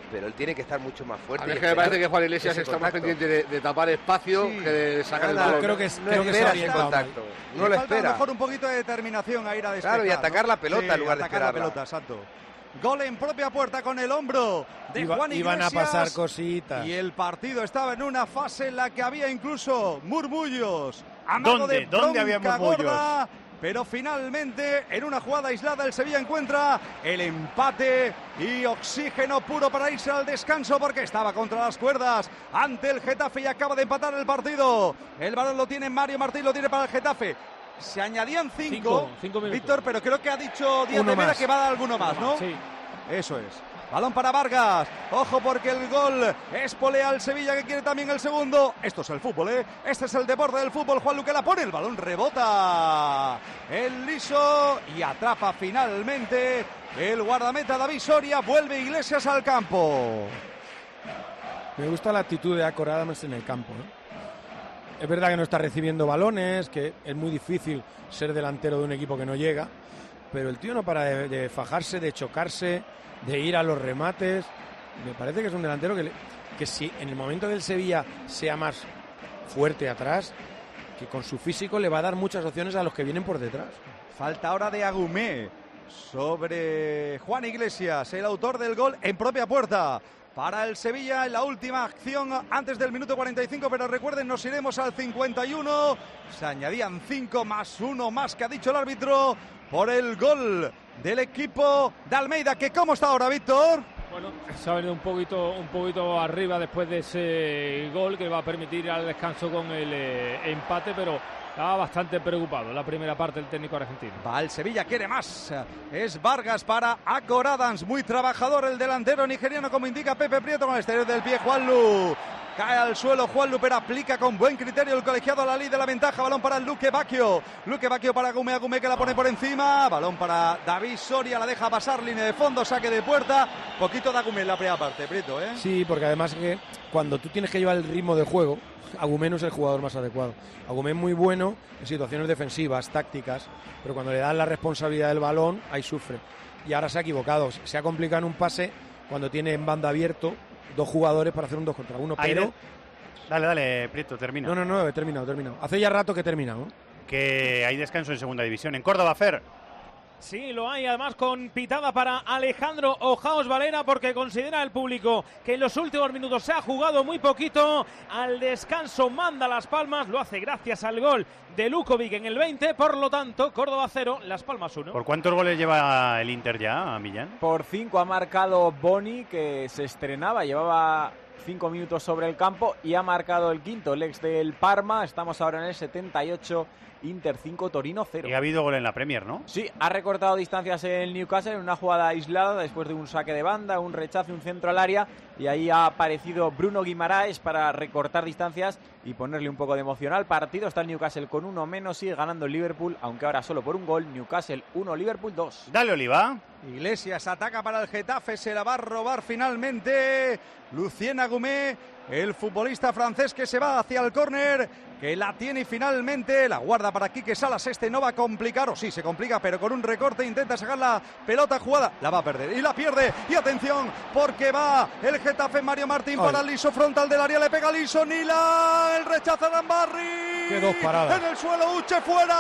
pero él tiene que estar mucho más fuerte. A mí es que me parece que Juan Iglesias está más pendiente de, de tapar espacio sí. que de sacar Nada, el balón. Creo que, no creo espera que ese contacto. No lo espera. A lo mejor un poquito de determinación a ir a despejar. Claro, y atacar ¿no? la pelota sí, en lugar de atacar esperarla. la pelota, exacto. Gol en propia puerta con el hombro de Iba, Juan Iglesias. Iban a pasar cositas. Y el partido estaba en una fase en la que había incluso murmullos. ¿Dónde? ¿Dónde había murmullos? Gorda, pero finalmente, en una jugada aislada, el Sevilla encuentra el empate y oxígeno puro para irse al descanso porque estaba contra las cuerdas ante el Getafe y acaba de empatar el partido. El balón lo tiene Mario Martín, lo tiene para el Getafe. Se añadían cinco, cinco, cinco Víctor, pero creo que ha dicho Díaz Uno de Mera más. que va a dar alguno más, ¿no? Sí. Eso es. Balón para Vargas. Ojo porque el gol espolea al Sevilla que quiere también el segundo. Esto es el fútbol, ¿eh? Este es el deporte del fútbol. Juan Luque la pone. El balón rebota. El liso y atrapa finalmente el guardameta David Soria. Vuelve Iglesias al campo. Me gusta la actitud de Acor Adams en el campo, ¿eh? Es verdad que no está recibiendo balones, que es muy difícil ser delantero de un equipo que no llega, pero el tío no para de, de fajarse, de chocarse, de ir a los remates. Me parece que es un delantero que, le, que si en el momento del Sevilla sea más fuerte atrás, que con su físico le va a dar muchas opciones a los que vienen por detrás. Falta ahora de Agumé sobre Juan Iglesias, el autor del gol en propia puerta. Para el Sevilla en la última acción antes del minuto cuarenta y cinco, pero recuerden, nos iremos al cincuenta y uno. Se añadían cinco más uno más que ha dicho el árbitro por el gol del equipo de Almeida. ¿Que cómo está ahora, Víctor? Bueno, se ha venido un poquito, un poquito arriba después de ese gol que va a permitir al descanso con el eh, empate, pero estaba bastante preocupado la primera parte del técnico argentino. Va el Sevilla, quiere más. Es Vargas para Acor Adams, muy trabajador el delantero nigeriano, como indica Pepe Prieto con el exterior del pie. Juanlu cae al suelo, Juanlu, pero aplica con buen criterio el colegiado a la ley de la ventaja. Balón para Luque Bacchio. Luque Bacchio para Agumé, Agumé que la pone por encima. Balón para David Soria, la deja pasar, línea de fondo, saque de puerta. Poquito de Agumé en la primera parte, Prieto, ¿eh? Sí, porque además que cuando tú tienes que llevar el ritmo del juego, Agumé no es el jugador más adecuado. Agumé es muy bueno en situaciones defensivas, tácticas, pero cuando le dan la responsabilidad del balón, ahí sufre. Y ahora se ha equivocado. Se ha complicado en un pase cuando tiene en banda abierto dos jugadores para hacer un dos contra uno. Pero... De... Dale, dale, Prieto, termina. No, no, no, he terminado, he terminado. Hace ya rato que he terminado, ¿no? Que hay descanso en segunda división. En Córdoba, Fer. Sí, lo hay, además con pitada para Alejandro Ojaos Valera, porque considera el público que en los últimos minutos se ha jugado muy poquito. Al descanso manda Las Palmas, lo hace gracias al gol de Lukovic en el veinte, por lo tanto, Córdoba cero, Las Palmas uno. ¿Por cuántos goles lleva el Inter ya, a Millán? Por cinco ha marcado Boni, que se estrenaba, llevaba cinco minutos sobre el campo, y ha marcado el quinto, el ex del Parma. Estamos ahora en el setenta y ocho. Inter cinco, Torino cero. Y ha habido gol en la Premier, ¿no? Sí, ha recortado distancias el Newcastle en una jugada aislada después de un saque de banda, un rechazo, un centro al área, y ahí ha aparecido Bruno Guimaraes para recortar distancias y ponerle un poco de emoción al partido. Está el Newcastle con uno menos, sigue ganando el Liverpool, aunque ahora solo por un gol. Newcastle uno, Liverpool dos. Dale, Oliva. Iglesias ataca para el Getafe, se la va a robar finalmente Lucien Agumé, el futbolista francés que se va hacia el córner, que la tiene y finalmente la guarda para Quique Salas. Este no va a complicar, o sí se complica, pero con un recorte intenta sacar la pelota jugada, la va a perder y la pierde. Y atención, porque va el Getafe, Mario Martín Ay. para el liso frontal del área, le pega liso Nila, el rechazo de Rambarri. Qué dos paradas. En el suelo, Uche fuera.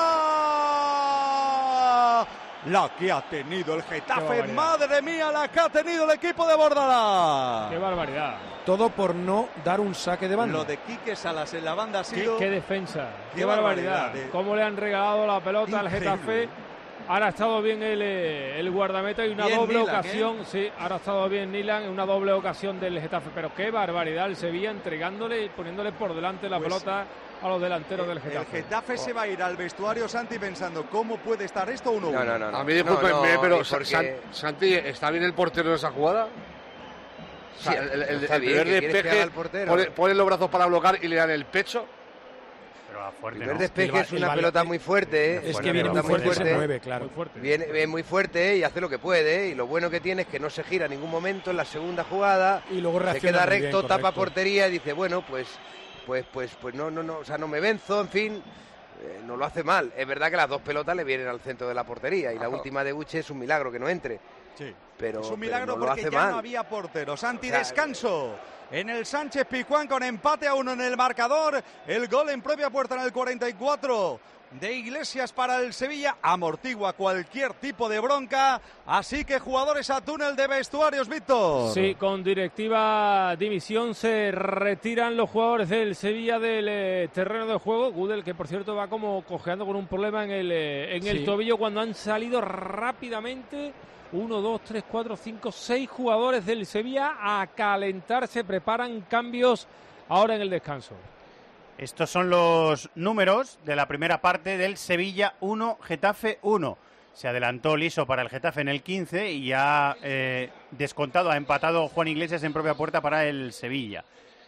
La que ha tenido el Getafe, madre mía, la que ha tenido el equipo de Bordalás. ¡Qué barbaridad! Todo por no dar un saque de banda. Lo de Quique Salas en la banda ha sido... ¡Qué, qué defensa! ¡Qué, qué barbaridad! barbaridad de... Cómo le han regalado la pelota Increíble. al Getafe. Ahora ha estado bien el, el guardameta y una bien doble Nilan, ocasión. ¿eh? Sí, ahora ha estado bien Nilan en una doble ocasión del Getafe. Pero qué barbaridad el Sevilla entregándole y poniéndole por delante la pues, pelota a los delanteros del Getafe. El Getafe oh. se va a ir al vestuario, Santi, pensando cómo puede estar esto uno uno. No, no, no, no. A mí discúlpenme, no, no, pero porque... San, Santi, ¿está bien el portero en esa jugada? O sea, sí, el, el, el, el primer despeje pone, pone los brazos para bloquear y le dan el pecho. Pero a fuerte, el primer ¿no? despeje el, es una el, pelota el, muy fuerte, ¿eh? Es Bueno, que viene muy fuerte, fuerte, se mueve, claro. Muy fuerte. Viene, viene muy fuerte, ¿eh? Y hace lo que puede, ¿eh? Y lo bueno que tiene es que no se gira en ningún momento en la segunda jugada. Y luego se queda recto, bien, tapa portería y dice, bueno, pues, pues, pues, pues no, no, no, o sea, no me venzo, en fin. eh, no lo hace mal. Es verdad que las dos pelotas le vienen al centro de la portería y la Ojo. última de Uche es un milagro que no entre. Sí. Pero, es un milagro pero no porque lo hace ya mal. no había porteros. Antidescanso. O sea, en el Sánchez Pizjuán con empate a uno en el marcador. El gol en propia puerta en el cuarenta y cuatro de Iglesias para el Sevilla. Amortigua cualquier tipo de bronca. Así que jugadores a túnel de vestuarios, Víctor. Sí, con directiva dimisión se retiran los jugadores del Sevilla del eh, terreno de juego. Gudel, que por cierto va como cojeando con un problema en el, eh, en el Sí. tobillo, cuando han salido rápidamente uno, dos, tres, cuatro, cinco, seis jugadores del Sevilla a calentarse, preparan cambios ahora en el descanso. Estos son los números de la primera parte del Sevilla uno, Getafe uno. Se adelantó liso para el Getafe en el quince y ya eh, descontado, ha empatado Juan Iglesias en propia puerta para el Sevilla.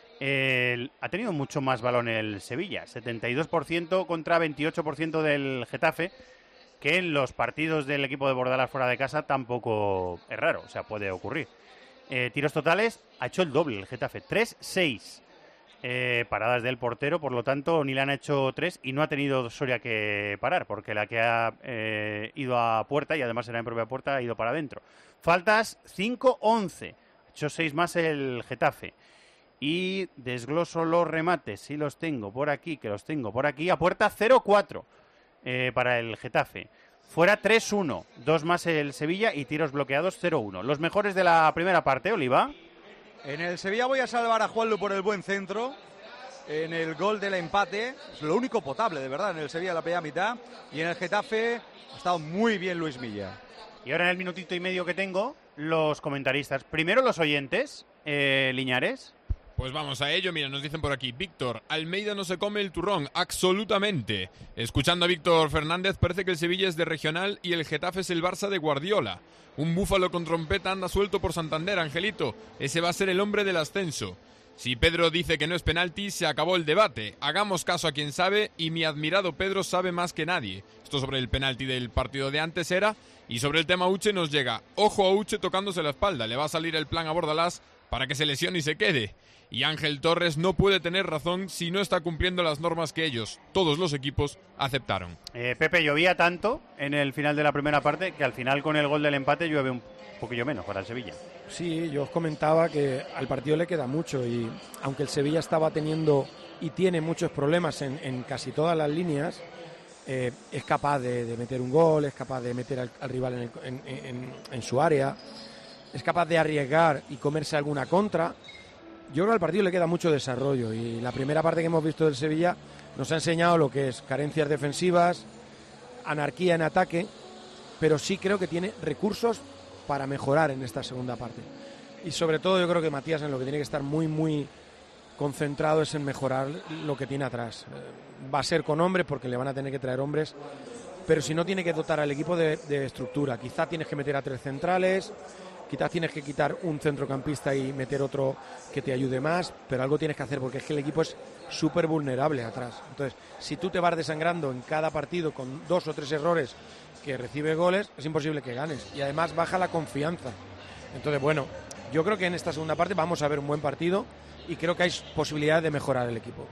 El, ha tenido mucho más balón el Sevilla, setenta y dos por ciento contra veintiocho por ciento del Getafe, que en los partidos del equipo de Bordalás fuera de casa tampoco es raro, o sea, puede ocurrir. Eh, tiros totales, ha hecho el doble el Getafe, tres seis. Eh, paradas del portero, por lo tanto, ni le han hecho tres y no ha tenido Soria que parar, porque la que ha eh, ido a puerta, y además era en propia puerta, ha ido para adentro. Faltas cinco once, ha hecho seis más el Getafe. Y desgloso los remates, si los tengo por aquí, que los tengo por aquí, a puerta cero cuatro eh, para el Getafe. Fuera tres uno, dos más el Sevilla y tiros bloqueados cero uno. Los mejores de la primera parte, Oliva. En el Sevilla voy a salvar a Juanlu por el buen centro. En el gol del empate, es lo único potable, de verdad, en el Sevilla la primera mitad. Y en el Getafe ha estado muy bien Luis Milla. Y ahora en el minutito y medio que tengo, los comentaristas. Primero los oyentes, eh, Liñares. Pues vamos a ello, mira, nos dicen por aquí, Víctor, Almeida no se come el turrón, absolutamente. Escuchando a Víctor Fernández, parece que el Sevilla es de regional y el Getafe es el Barça de Guardiola. Un búfalo con trompeta anda suelto por Santander, Angelito, ese va a ser el hombre del ascenso. Si Pedro dice que no es penalti, se acabó el debate. Hagamos caso a quien sabe y mi admirado Pedro sabe más que nadie. Esto sobre el penalti del partido de antes era, y sobre el tema Uche nos llega, ojo a Uche tocándose la espalda, le va a salir el plan a Bordalás para que se lesione y se quede. Y Ángel Torres no puede tener razón si no está cumpliendo las normas que ellos, todos los equipos, aceptaron. Eh, Pepe, llovía tanto en el final de la primera parte que al final con el gol del empate llueve un poquillo menos para el Sevilla. Sí, yo os comentaba que al partido le queda mucho y aunque el Sevilla estaba teniendo y tiene muchos problemas en, en casi todas las líneas, eh, es capaz de, de meter un gol, es capaz de meter al, al rival en, el, en, en, en su área, es capaz de arriesgar y comerse alguna contra. Yo creo que al partido le queda mucho desarrollo y la primera parte que hemos visto del Sevilla nos ha enseñado lo que es carencias defensivas, anarquía en ataque, pero sí creo que tiene recursos para mejorar en esta segunda parte. Y sobre todo yo creo que Matías en lo que tiene que estar muy, muy concentrado es en mejorar lo que tiene atrás. Va a ser con hombres porque le van a tener que traer hombres, pero si no tiene que dotar al equipo de, de estructura. Quizá tienes que meter a tres centrales, quizás tienes que quitar un centrocampista y meter otro que te ayude más, pero algo tienes que hacer porque es que el equipo es súper vulnerable atrás. Entonces, si tú te vas desangrando en cada partido con dos o tres errores que recibe goles, es imposible que ganes. Y además baja la confianza. Entonces, bueno, yo creo que en esta segunda parte vamos a ver un buen partido y creo que hay posibilidades de mejorar el equipo.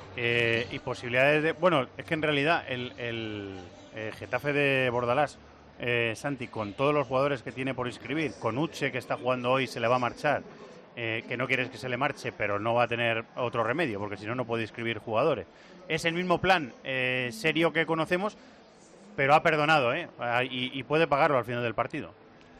Eh, y posibilidades de... Bueno, es que en realidad el, el, el Getafe de Bordalás, Eh, Santi, con todos los jugadores que tiene por inscribir, con Uche que está jugando hoy se le va a marchar, eh, que no quieres que se le marche, pero no va a tener otro remedio, porque si no, no puede inscribir jugadores. Es el mismo plan eh, serio que conocemos, pero ha perdonado, ¿eh? Y, y puede pagarlo al final del partido.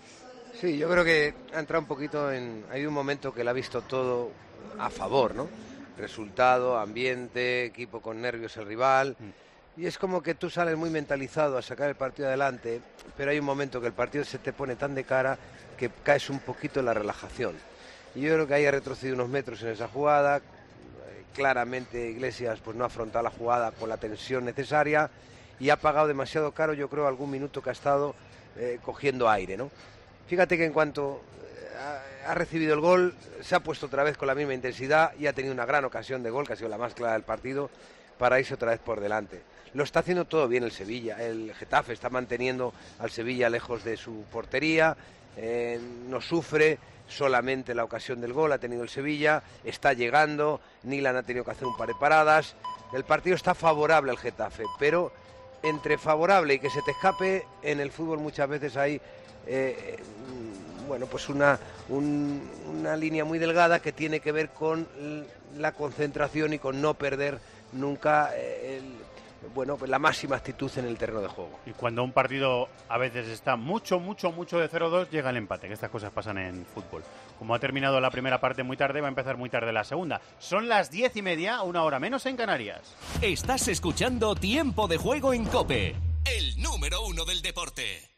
Sí, yo creo que ha entrado un poquito en... Hay un momento que le ha visto todo a favor, ¿no? Resultado, ambiente, equipo con nervios el rival... Mm. Y es como que tú sales muy mentalizado a sacar el partido adelante, pero hay un momento que el partido se te pone tan de cara que caes un poquito en la relajación. Y yo creo que ahí ha retrocedido unos metros en esa jugada. Claramente Iglesias pues no ha afrontado la jugada con la tensión necesaria y ha pagado demasiado caro, yo creo, algún minuto que ha estado eh, cogiendo aire, ¿no? Fíjate que en cuanto ha, ha recibido el gol, se ha puesto otra vez con la misma intensidad y ha tenido una gran ocasión de gol, que ha sido la más clara del partido, para irse otra vez por delante. Lo está haciendo todo bien el Sevilla. El Getafe está manteniendo al Sevilla lejos de su portería, eh, no sufre, solamente la ocasión del gol ha tenido el Sevilla, está llegando, Nilan ha tenido que hacer un par de paradas, el partido está favorable al Getafe, pero entre favorable y que se te escape, en el fútbol muchas veces hay eh, bueno, pues una, un, una línea muy delgada que tiene que ver con la concentración y con no perder nunca el, bueno, pues la máxima actitud en el terreno de juego. Y cuando un partido a veces está mucho, mucho, mucho de cero dos, llega el empate, que estas cosas pasan en fútbol. Como ha terminado la primera parte muy tarde, va a empezar muy tarde la segunda. Son las diez y media, una hora menos en Canarias. Estás escuchando Tiempo de Juego en COPE, el número uno del deporte.